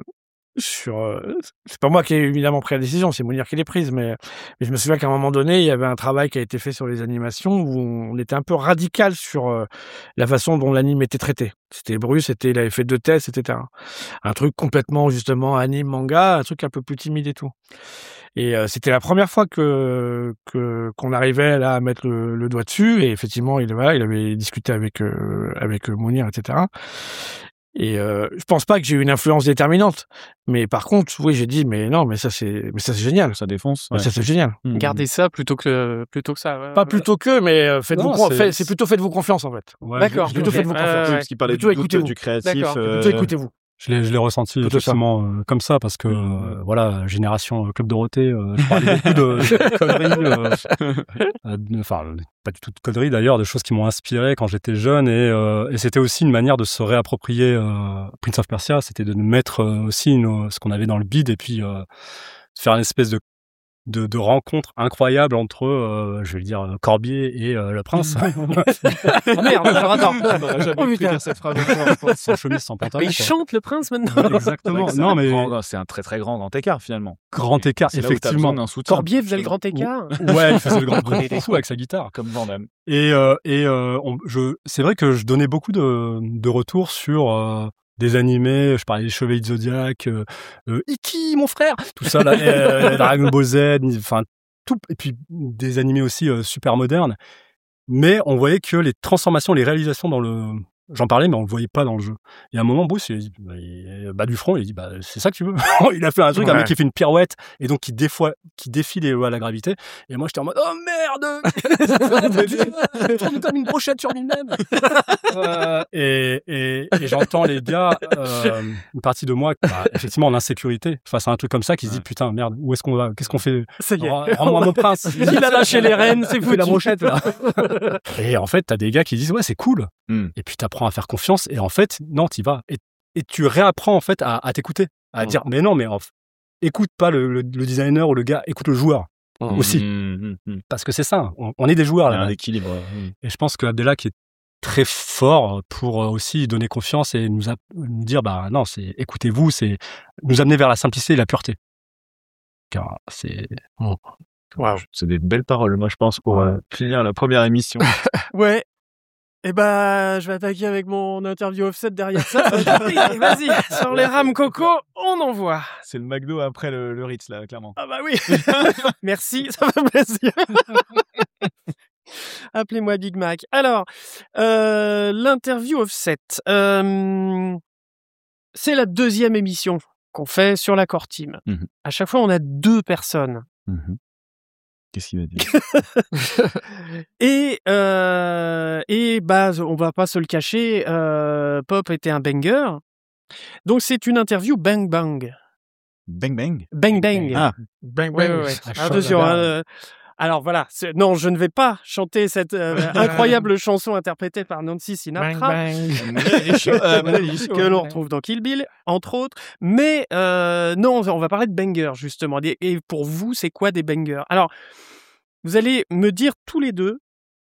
c'est pas moi qui ai évidemment pris la décision, c'est Mounir qui l'ait prise, mais je me souviens qu'à un moment donné, il y avait un travail qui a été fait sur les animations où on était un peu radical sur la façon dont l'anime était traité. C'était Bruce, il avait fait 2 tests, etc. Un truc complètement, justement, anime, manga, un truc un peu plus timide et tout. Et c'était la première fois qu'on arrivait là à mettre le doigt dessus, et effectivement, il avait discuté avec Mounir, etc. Et je pense pas que j'ai eu une influence déterminante, mais par contre, oui, j'ai dit mais ça c'est génial, ça défonce. Ouais. Ça c'est génial. Gardez ça plutôt que ça. Pas plutôt que, mais c'est plutôt faites-vous confiance en fait. Ouais, d'accord. Plutôt faites-vous confiance. Parce qu'il parlait du doute du créatif. Plutôt écoutez-vous. Je l'ai ressenti effectivement comme ça, parce que voilà, génération Club Dorothée, je parlais beaucoup de conneries, enfin pas du tout de conneries d'ailleurs, de choses qui m'ont inspiré quand j'étais jeune, et c'était aussi une manière de se réapproprier Prince of Persia, c'était de mettre aussi ce qu'on avait dans le bid, et puis faire une espèce de rencontre incroyable entre, je vais le dire, Corbier et le prince. Oh merde, attends. J'avais pu dire cette phrase. Sans chemise, sans pantalon. Il chante le prince maintenant. Exactement. Non, mais c'est un très très grand écart finalement. Grand écart, effectivement. Corbier faisait le grand écart. Ouais, il faisait le grand fou avec sa guitare, comme Van Damme. Et c'est vrai que je donnais beaucoup de retours sur des animés, je parlais des Chevaliers de Zodiac, Iki, mon frère, tout ça, là, Dragon Ball Z, enfin, tout, et puis des animés aussi super modernes. Mais on voyait que les transformations, les réalisations dans j'en parlais, mais on le voyait pas dans le jeu. Et à un moment, Bruce, il dit, du front, il dit, c'est ça que tu veux. Il a fait un truc, un mec qui fait une pirouette, et donc qui défie les lois de la gravité. Et moi, j'étais en mode, oh merde! Il tourne comme une brochette sur lui-même. Et j'entends les gars, une partie de moi, effectivement, en insécurité, face à un truc comme ça, qui se dit, putain, merde, où est-ce qu'on va? Qu'est-ce qu'on fait? Ça y est. Rends-moi mon prince. Il a lâché les rênes, c'est foutu. La brochette, là. Et en fait, t'as des gars qui disent, ouais, c'est cool. Et puis t'apprends à faire confiance. Et en fait, non, t'y vas. Et tu réapprends, en fait, à t'écouter. À dire, mais non, mais écoute pas le designer ou le gars, écoute le joueur. Aussi. Parce que c'est ça. On est des joueurs, là. Il y a un équilibre. Et je pense que Abdellah, qui est très fort pour aussi donner confiance et nous dire, non, c'est écoutez-vous, c'est nous amener vers la simplicité et la pureté. Car c'est... Wow. C'est des belles paroles, moi, je pense, pour finir la première émission. Ouais. Et je vais attaquer avec mon interview offset derrière ça. Vas-y, sur les rames coco, on envoie. C'est le McDo après le Ritz, là, clairement. Ah bah oui. Merci, ça fait plaisir. Appelez-moi Big Mac. Alors, l'interview offset. C'est la 2e émission qu'on fait sur la Core Team. À chaque fois, on a 2 personnes. Qu'est-ce qu'il va dire? Et on va pas se le cacher, Pop était un banger. Donc c'est une interview bang bang. Bang bang? Bang bang. Ah. Bang bang. Ouais. Attention. Alors voilà, non, je ne vais pas chanter cette incroyable chanson interprétée par Nancy Sinatra, que l'on retrouve dans Kill Bill, entre autres. Mais non, on va parler de bangers, justement. Et pour vous, c'est quoi des bangers? Alors, vous allez me dire tous les deux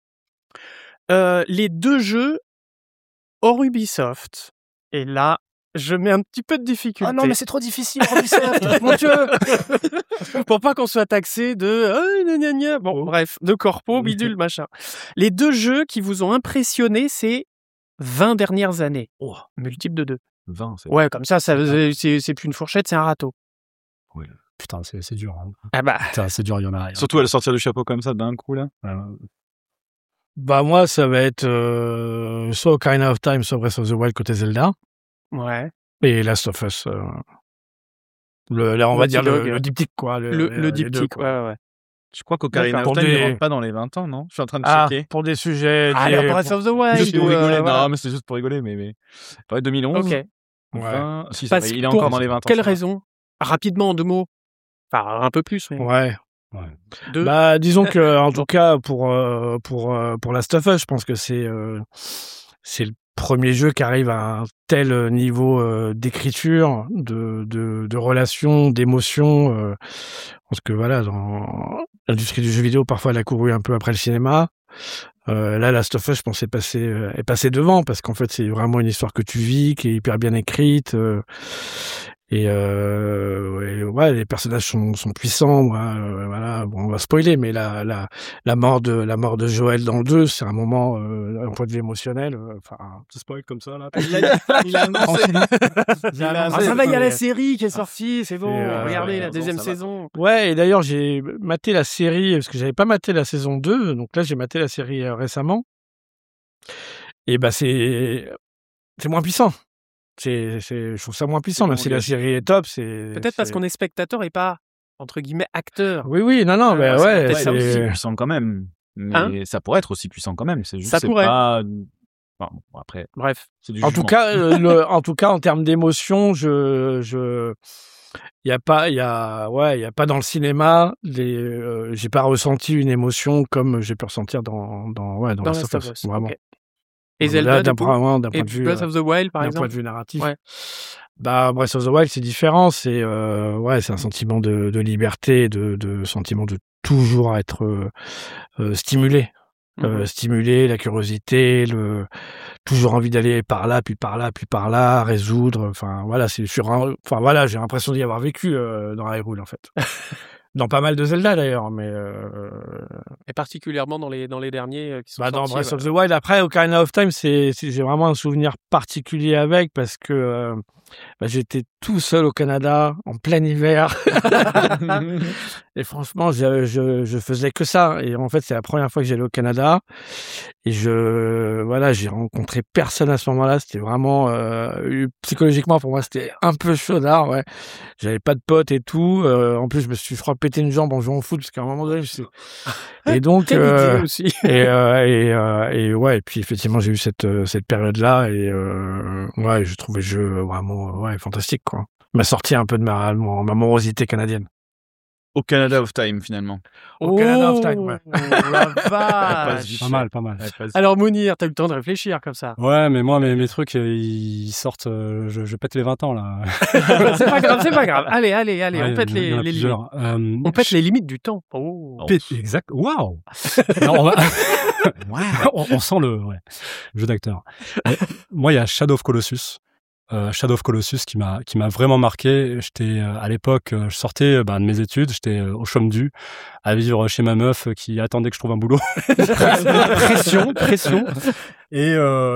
les 2 jeux hors Ubisoft. Et là, je mets un petit peu de difficulté. Ah non, mais c'est trop difficile, Ubisoft, mon Dieu. Pour pas qu'on soit taxé de bon, bref, de corpo, bidule, machin. Les 2 jeux qui vous ont impressionné ces 20 dernières années. Oh, multiple de 2. 20, c'est... Ouais, comme ça c'est plus une fourchette, c'est un râteau. Oui. Putain, c'est dur. Hein. Ah bah. Putain, c'est dur, il y en a. Surtout à le sortir du chapeau comme ça d'un coup, là. Moi, ça va être soit Ocarina of Time, soit Breath of the Wild côté Zelda. Ouais. Et Last of Us. On va dire le diptyque, quoi. Le diptyque, ouais. Je crois qu'Ocarina of Time ne rentre pas dans les 20 ans, non? Je suis en train de checker. Pour des sujets... Breath of the Wild. Juste pour rigoler. Non, mais c'est juste pour rigoler, mais... Ouais, 2011. Ok. 20... Ouais. Si, il est encore dans les 20 ans. Quelle raison? Rapidement, en 2 mots. Enfin, un peu plus, mais... Ouais. Disons que, en tout cas, pour Last of Us, je pense que c'est le premier jeu qui arrive à un tel niveau d'écriture, de relations, d'émotions. Parce que voilà, dans l'industrie du jeu vidéo, parfois, elle a couru un peu après le cinéma. Là, Last of Us, je pense, est passé devant, parce qu'en fait, c'est vraiment une histoire que tu vis, qui est hyper bien écrite. Et les personnages sont puissants. Voilà, bon, on va spoiler, mais la mort de Joël dans le 2, c'est un moment d'un point de vue émotionnel. Tu spoil comme ça là. Il a annoncé. Ça va, il y a la série qui est sortie, c'est bon. Regardez la 2e saison. Ouais, et d'ailleurs j'ai maté la série parce que j'avais pas maté la saison 2, donc là j'ai maté la série récemment. Et c'est moins puissant. Je trouve ça moins puissant, même si la série est top. Peut-être parce qu'on est spectateur et pas, entre guillemets, acteur. Oui, non, c'est aussi puissant quand même. Mais ça pourrait être aussi puissant quand même. C'est juste, ça pourrait. Pas... Bon, après. Bref. C'est du en tout cas, en termes d'émotion, il y a pas dans le cinéma, j'ai pas ressenti une émotion comme j'ai pu ressentir dans Last of Us. Vraiment. Okay. Et Zelda, d'un point de vue Breath of the Wild, par exemple. D'un point de vue narratif. Ouais. Breath of the Wild, c'est différent. C'est un sentiment de liberté, de sentiment de toujours être stimulé. Stimuler la curiosité, toujours envie d'aller par là, puis par là, puis par là, résoudre. J'ai l'impression d'y avoir vécu dans Hyrule, en fait. Dans pas mal de Zelda d'ailleurs, mais Et particulièrement dans les derniers qui sont dans sortis. Breath of the Wild. Après, Ocarina of Time, j'ai vraiment un souvenir particulier avec parce que j'étais tout seul au Canada en plein hiver et franchement, je faisais que ça. Et en fait, c'est la première fois que j'allais au Canada et j'ai rencontré personne à ce moment-là. C'était vraiment psychologiquement pour moi, c'était un peu chaudard. Ouais, j'avais pas de potes et tout. En plus, je crois pété une jambe en jouant au foot parce qu'à un moment donné, et donc aussi. et puis effectivement j'ai eu cette période là et je trouvais le jeu vraiment fantastique quoi. M'a sorti un peu de ma morosité canadienne. Au Canada of Time, finalement. Au Canada of Time, ouais. La vache. Pas mal. Alors Mounir, t'as eu le temps de réfléchir comme ça. Ouais, mais moi, mes trucs, ils sortent, je pète les 20 ans, là. C'est pas grave. Allez, Ouais, on pète il y en a les limites. plusieurs. On pète les limites du temps. Exact. Waouh! Non, on sent le jeu d'acteur. Moi, il y a Shadow of Colossus. Shadow of Colossus qui m'a vraiment marqué. J'étais à l'époque, je sortais de mes études, j'étais au chômage à vivre chez ma meuf qui attendait que je trouve un boulot. pression. Et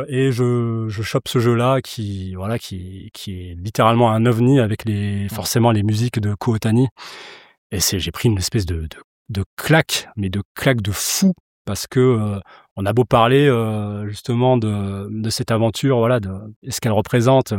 je chope ce jeu-là qui est littéralement un ovni avec forcément les musiques de Ko Otani. Et j'ai pris une espèce de claque, mais de claque de fou. Parce que on a beau parler justement de cette aventure, de ce qu'elle représente,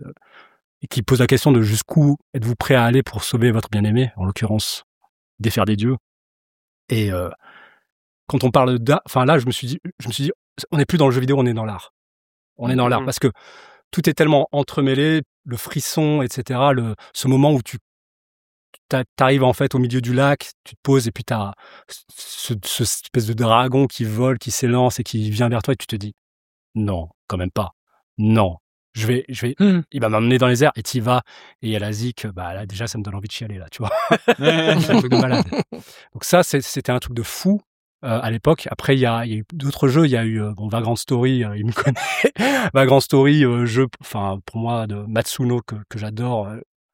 et qui pose la question de jusqu'où êtes-vous prêt à aller pour sauver votre bien-aimé, en l'occurrence défaire des dieux. Et quand on parle là, je me suis dit, on n'est plus dans le jeu vidéo, on est dans l'art. On est dans l'art parce que tout est tellement entremêlé, le frisson, etc. Ce moment où t'arrives en fait au milieu du lac, tu te poses et puis t'as ce espèce de dragon qui vole, qui s'élance et qui vient vers toi et tu te dis non, quand même pas. Non, je vais, il va m'emmener dans les airs et t'y vas et il y a la zik, là déjà ça me donne envie de chialer là, tu vois. C'est un truc de malade. Donc ça c'était un truc de fou à l'époque. Après il y a eu d'autres jeux, il y a eu Vagrant Story, il me connaît. Vagrant Story, jeu, pour moi de Matsuno que j'adore.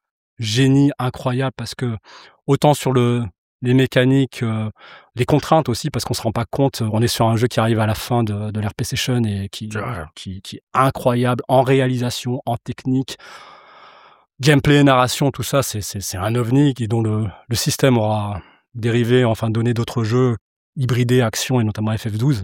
Génie incroyable parce que autant sur les mécaniques, les contraintes aussi parce qu'on se rend pas compte, on est sur un jeu qui arrive à la fin de l'RP Session et qui est incroyable en réalisation, en technique, gameplay, narration, tout ça, c'est un ovni et dont le système aura dérivé, donné d'autres jeux hybridés, action et notamment FF12.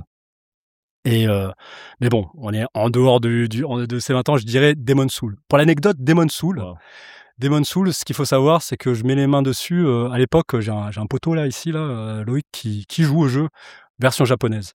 Et mais bon, on est en dehors de ces 20 ans, je dirais Demon's Souls. Pour l'anecdote, Demon's Souls. Wow. Demon's Souls, ce qu'il faut savoir, c'est que je mets les mains dessus. À l'époque, j'ai un poteau là, ici, Loïc, qui joue au jeu, version japonaise.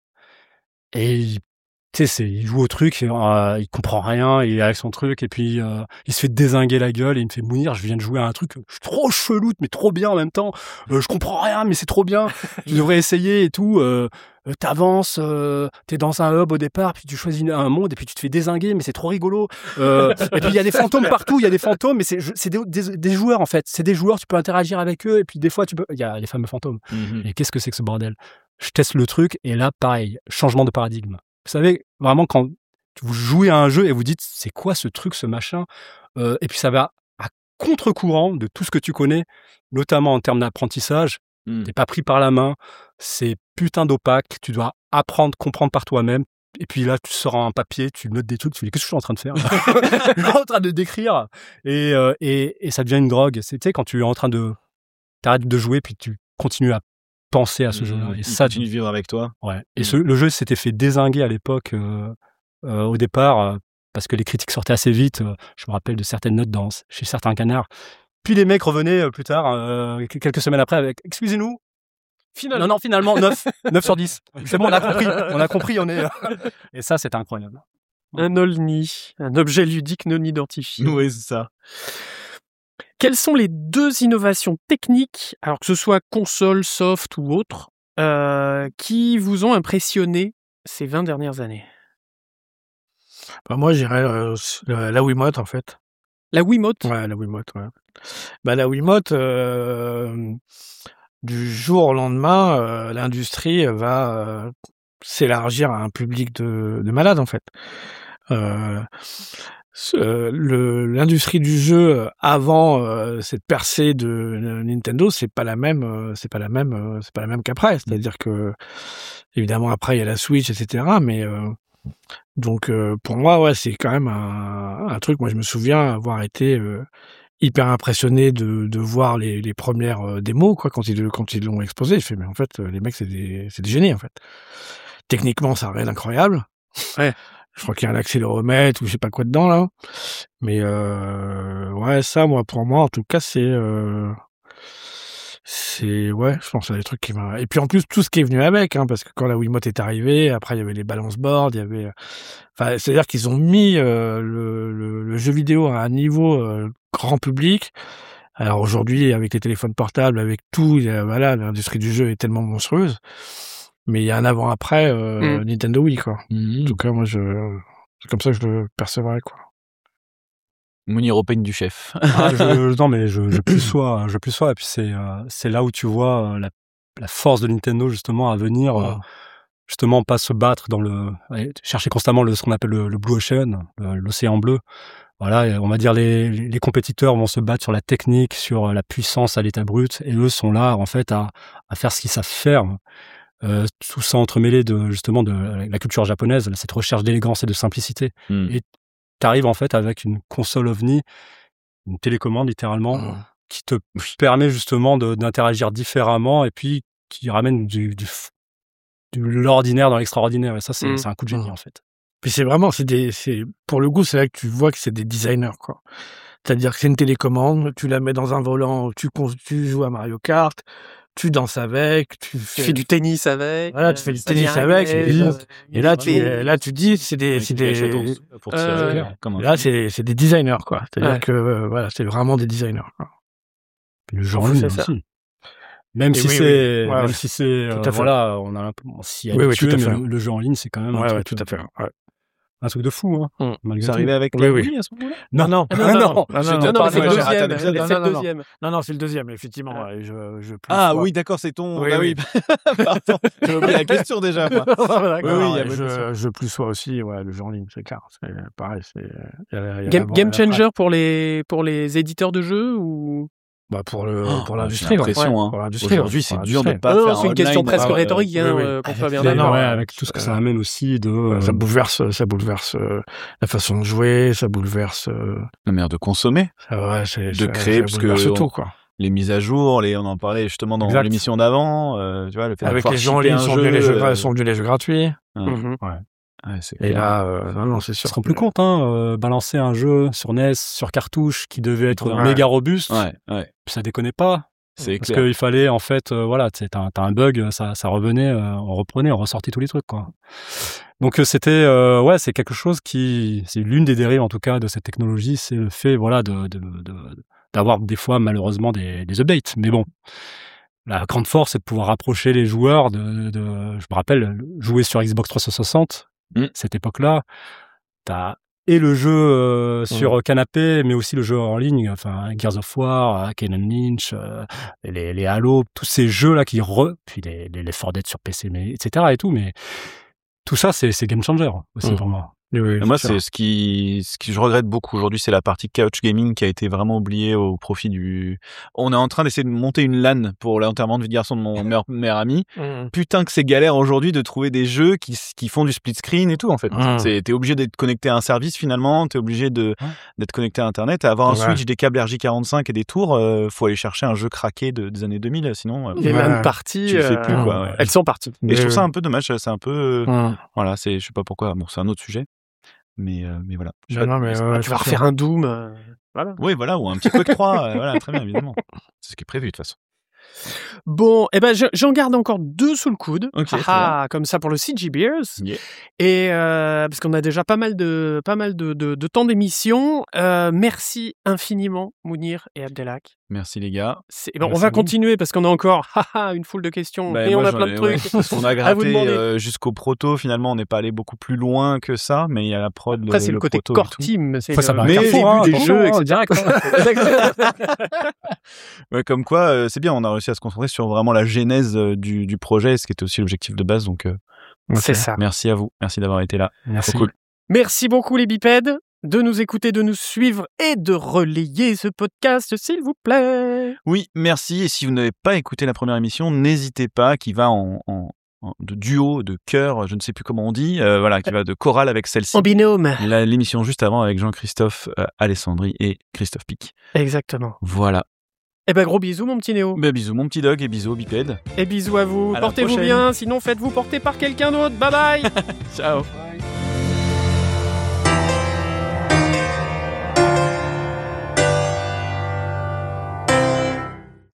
Et il joue au truc, il comprend rien, il est avec son truc, et puis il se fait dézinguer la gueule, et il me fait Mounir, je viens de jouer à un truc trop chelou, mais trop bien en même temps. Je comprends rien, mais c'est trop bien. Tu devrais essayer et tout. T'avances, t'es dans un hub au départ, puis tu choisis un monde, et puis tu te fais dézinguer, mais c'est trop rigolo. Et puis il y a des fantômes partout, mais c'est des joueurs en fait. C'est des joueurs, tu peux interagir avec eux, et puis des fois il y a les fameux fantômes. Et qu'est-ce que c'est que ce bordel? Je teste le truc, et là, pareil, changement de paradigme. Vous savez, vraiment, quand vous jouez à un jeu et vous dites, c'est quoi ce truc, ce machin? Et puis ça va à contre-courant de tout ce que tu connais, notamment en termes d'apprentissage. T'es pas pris par la main, c'est putain d'opaque, tu dois apprendre, comprendre par toi-même. Et puis là, tu sors un papier, tu notes des trucs, tu dis, qu'est-ce que je suis en train de faire? Je suis en train de décrire. Et ça devient une drogue. C'est, tu sais, quand tu es en train t'arrêtes de jouer, puis tu continues à penser à ce jeu-là. Et ça, continue de vivre avec toi. Ouais. Et le jeu s'était fait dézinguer à l'époque, au départ, parce que les critiques sortaient assez vite. Je me rappelle de certaines notes chez certains canards. Puis les mecs revenaient plus tard, quelques semaines après, avec « Excusez-nous ». Finalement, 9 sur 10. C'est bon, on a compris, on est... Et ça, c'est incroyable. Un OLNI, un objet ludique non identifié. Oui, c'est ça. Quelles sont les 2 innovations techniques, alors que ce soit console, soft ou autre, qui vous ont impressionné ces 20 dernières années? Moi, je dirais la Wiimote, en fait. La Wiimote? Ouais, la Wiimote, ouais. La Wiimote, du jour au lendemain, l'industrie va s'élargir à un public de malades, en fait. l'industrie du jeu avant cette percée de Nintendo, c'est pas la même qu'après. C'est-à-dire que évidemment après il y a la Switch, etc. Mais donc pour moi, ouais, c'est quand même un truc. Moi, je me souviens avoir été hyper impressionné de voir les premières démos, quoi, quand ils l'ont exposé. Je fais, mais en fait, les mecs, c'est des génies, en fait. Techniquement, ça a rien d'incroyable. Ouais. Je crois qu'il y a un accéléromètre ou je sais pas quoi dedans, là. Mais ouais, ça, pour moi, en tout cas, ouais, je pense à des trucs qui m'ont... Et puis en plus, tout ce qui est venu avec, hein, parce que quand la Wiimote est arrivée, après, il y avait les balance boards, il y avait... Enfin, c'est-à-dire qu'ils ont mis le jeu vidéo à un niveau grand public. Alors aujourd'hui, avec les téléphones portables, avec tout, voilà, l'industrie du jeu est tellement monstrueuse. Mais il y a un avant-après Nintendo Wii, quoi. En tout cas, moi, c'est comme ça que je le percevrais, quoi. Mounir Open du chef. Non, mais je plus sois. Et puis c'est là où tu vois la force de Nintendo, justement, à venir, justement, pas se battre chercher constamment ce qu'on appelle le Blue Ocean, l'océan bleu. Voilà, on va dire les compétiteurs vont se battre sur la technique, sur la puissance à l'état brut, et eux sont là, en fait, à faire ce qu'ils savent faire. Tout ça entremêlé de la culture japonaise, cette recherche d'élégance et de simplicité. Et t'arrives en fait avec une console OVNI, une télécommande littéralement, qui te permet justement d'interagir différemment et puis qui ramène de l'ordinaire dans l'extraordinaire. Et ça, c'est un coup de génie en fait. Puis pour le coup, c'est là que tu vois que c'est des designers, quoi. C'est-à-dire que c'est une télécommande, tu la mets dans un volant, tu joues à Mario Kart, tu danses avec, tu fais du tennis avec. Voilà, tu fais du tennis avec. Et là, tu dis, c'est des là, c'est des designers, quoi. C'est-à-dire que, voilà, c'est vraiment des designers, quoi. Puis le genre lui aussi. Même si c'est, voilà, on s'y habitue, mais le jeu en ligne, c'est quand même un truc, tout à fait. Ouais. Un truc de fou, hein. C'est arrivé avec la Wii à ce moment-là? Non, c'est le deuxième. Non, c'est le deuxième, effectivement. Oui, d'accord, c'est ton... Oui. Pardon, j'ai oublié la question déjà, moi. Je plus sois aussi, ouais, le jeu en ligne, c'est clair. C'est pareil, Game changer pour les éditeurs de jeux ou... pour l'industrie, pour l'industrie. Aujourd'hui, c'est dur de pas faire. C'est une question presque rhétorique, qu'on soit bien d'accord. Avec tout ce que ça amène aussi ça bouleverse la façon de jouer, ça bouleverse la manière de consommer, de créer, parce que tout, quoi. Les mises à jour, on en parlait justement dans l'émission d'avant, tu vois, le fait avec les gens en ligne sont venus les jeux gratuits. Et là, non, c'est sûr. On se rend plus compte, balancer un jeu sur NES, sur cartouche, qui devait être méga robuste, ça déconnait pas. C'est parce qu'il fallait, en fait, t'as un bug, ça revenait, on reprenait, on ressortait tous les trucs, quoi. Donc c'était, c'est quelque chose c'est l'une des dérives, en tout cas, de cette technologie, c'est le fait, voilà, d'avoir des fois, malheureusement, des updates. Mais bon. La grande force, c'est de pouvoir rapprocher les joueurs je me rappelle, jouer sur Xbox 360, cette époque-là, t'as et le jeu sur canapé, mais aussi le jeu en ligne, enfin Gears of War, Kane & Lynch, les Halo, tous ces jeux-là puis les Left 4 Dead sur PC, etc. et tout, mais tout ça, c'est game changer aussi pour moi. Oui, moi, c'est ce qui je regrette beaucoup aujourd'hui, c'est la partie couch gaming qui a été vraiment oubliée au profit on est en train d'essayer de monter une LAN pour l'enterrement de vie de garçon de mon meilleur ami. Putain que c'est galère aujourd'hui de trouver des jeux qui font du split screen et tout, en fait. T'es obligé d'être connecté à un service, finalement, t'es obligé d'être connecté à Internet, à avoir un switch, des câbles RJ45 et des tours, faut aller chercher un jeu craqué des années 2000, sinon... les LAN parties, tu le fais plus, quoi. Elles sont parties. Et je trouve ça un peu dommage, c'est un peu... Voilà, je sais pas pourquoi, bon, c'est un autre sujet. Mais voilà. Tu vas refaire un Doom. Voilà. Oui, voilà, ou un petit Quake 3. Voilà, très bien, évidemment. C'est ce qui est prévu, de toute façon. Bon, j'en garde encore 2 sous le coude. Okay, comme ça pour le CG Beers. Yeah. Et parce qu'on a déjà pas mal de temps d'émission. Merci infiniment, Mounir et Abdelhak. Merci les gars. On va continuer parce qu'on a encore une foule de questions et on a plein de trucs. Parce qu'on a gratté jusqu'au proto, finalement, on n'est pas allé beaucoup plus loin que ça, mais il y a la prod. Après, c'est le côté core team, c'est le début des jeux, etc. Ouais, comme quoi, c'est bien, on a réussi à se concentrer sur vraiment la genèse du projet, ce qui était aussi l'objectif de base. Donc, c'est ça. Merci à vous, merci d'avoir été là. Merci. Trop cool. Merci beaucoup les bipèdes. de nous écouter, de nous suivre et de relayer ce podcast, s'il vous plaît. Oui, merci. Et si vous n'avez pas écouté la première émission, n'hésitez pas, qui va de duo, de chœur, je ne sais plus comment on dit, qui va de chorale avec celle-ci. En binôme. L'émission juste avant avec Jean-Christophe Alessandri et Christophe Pic. Exactement. Voilà. Eh ben gros bisous mon petit Néo. Bisous mon petit dog et bisous au bipède. Et bisous à vous. Portez-vous bien, sinon faites-vous porter par quelqu'un d'autre. Bye bye. Ciao. Bye.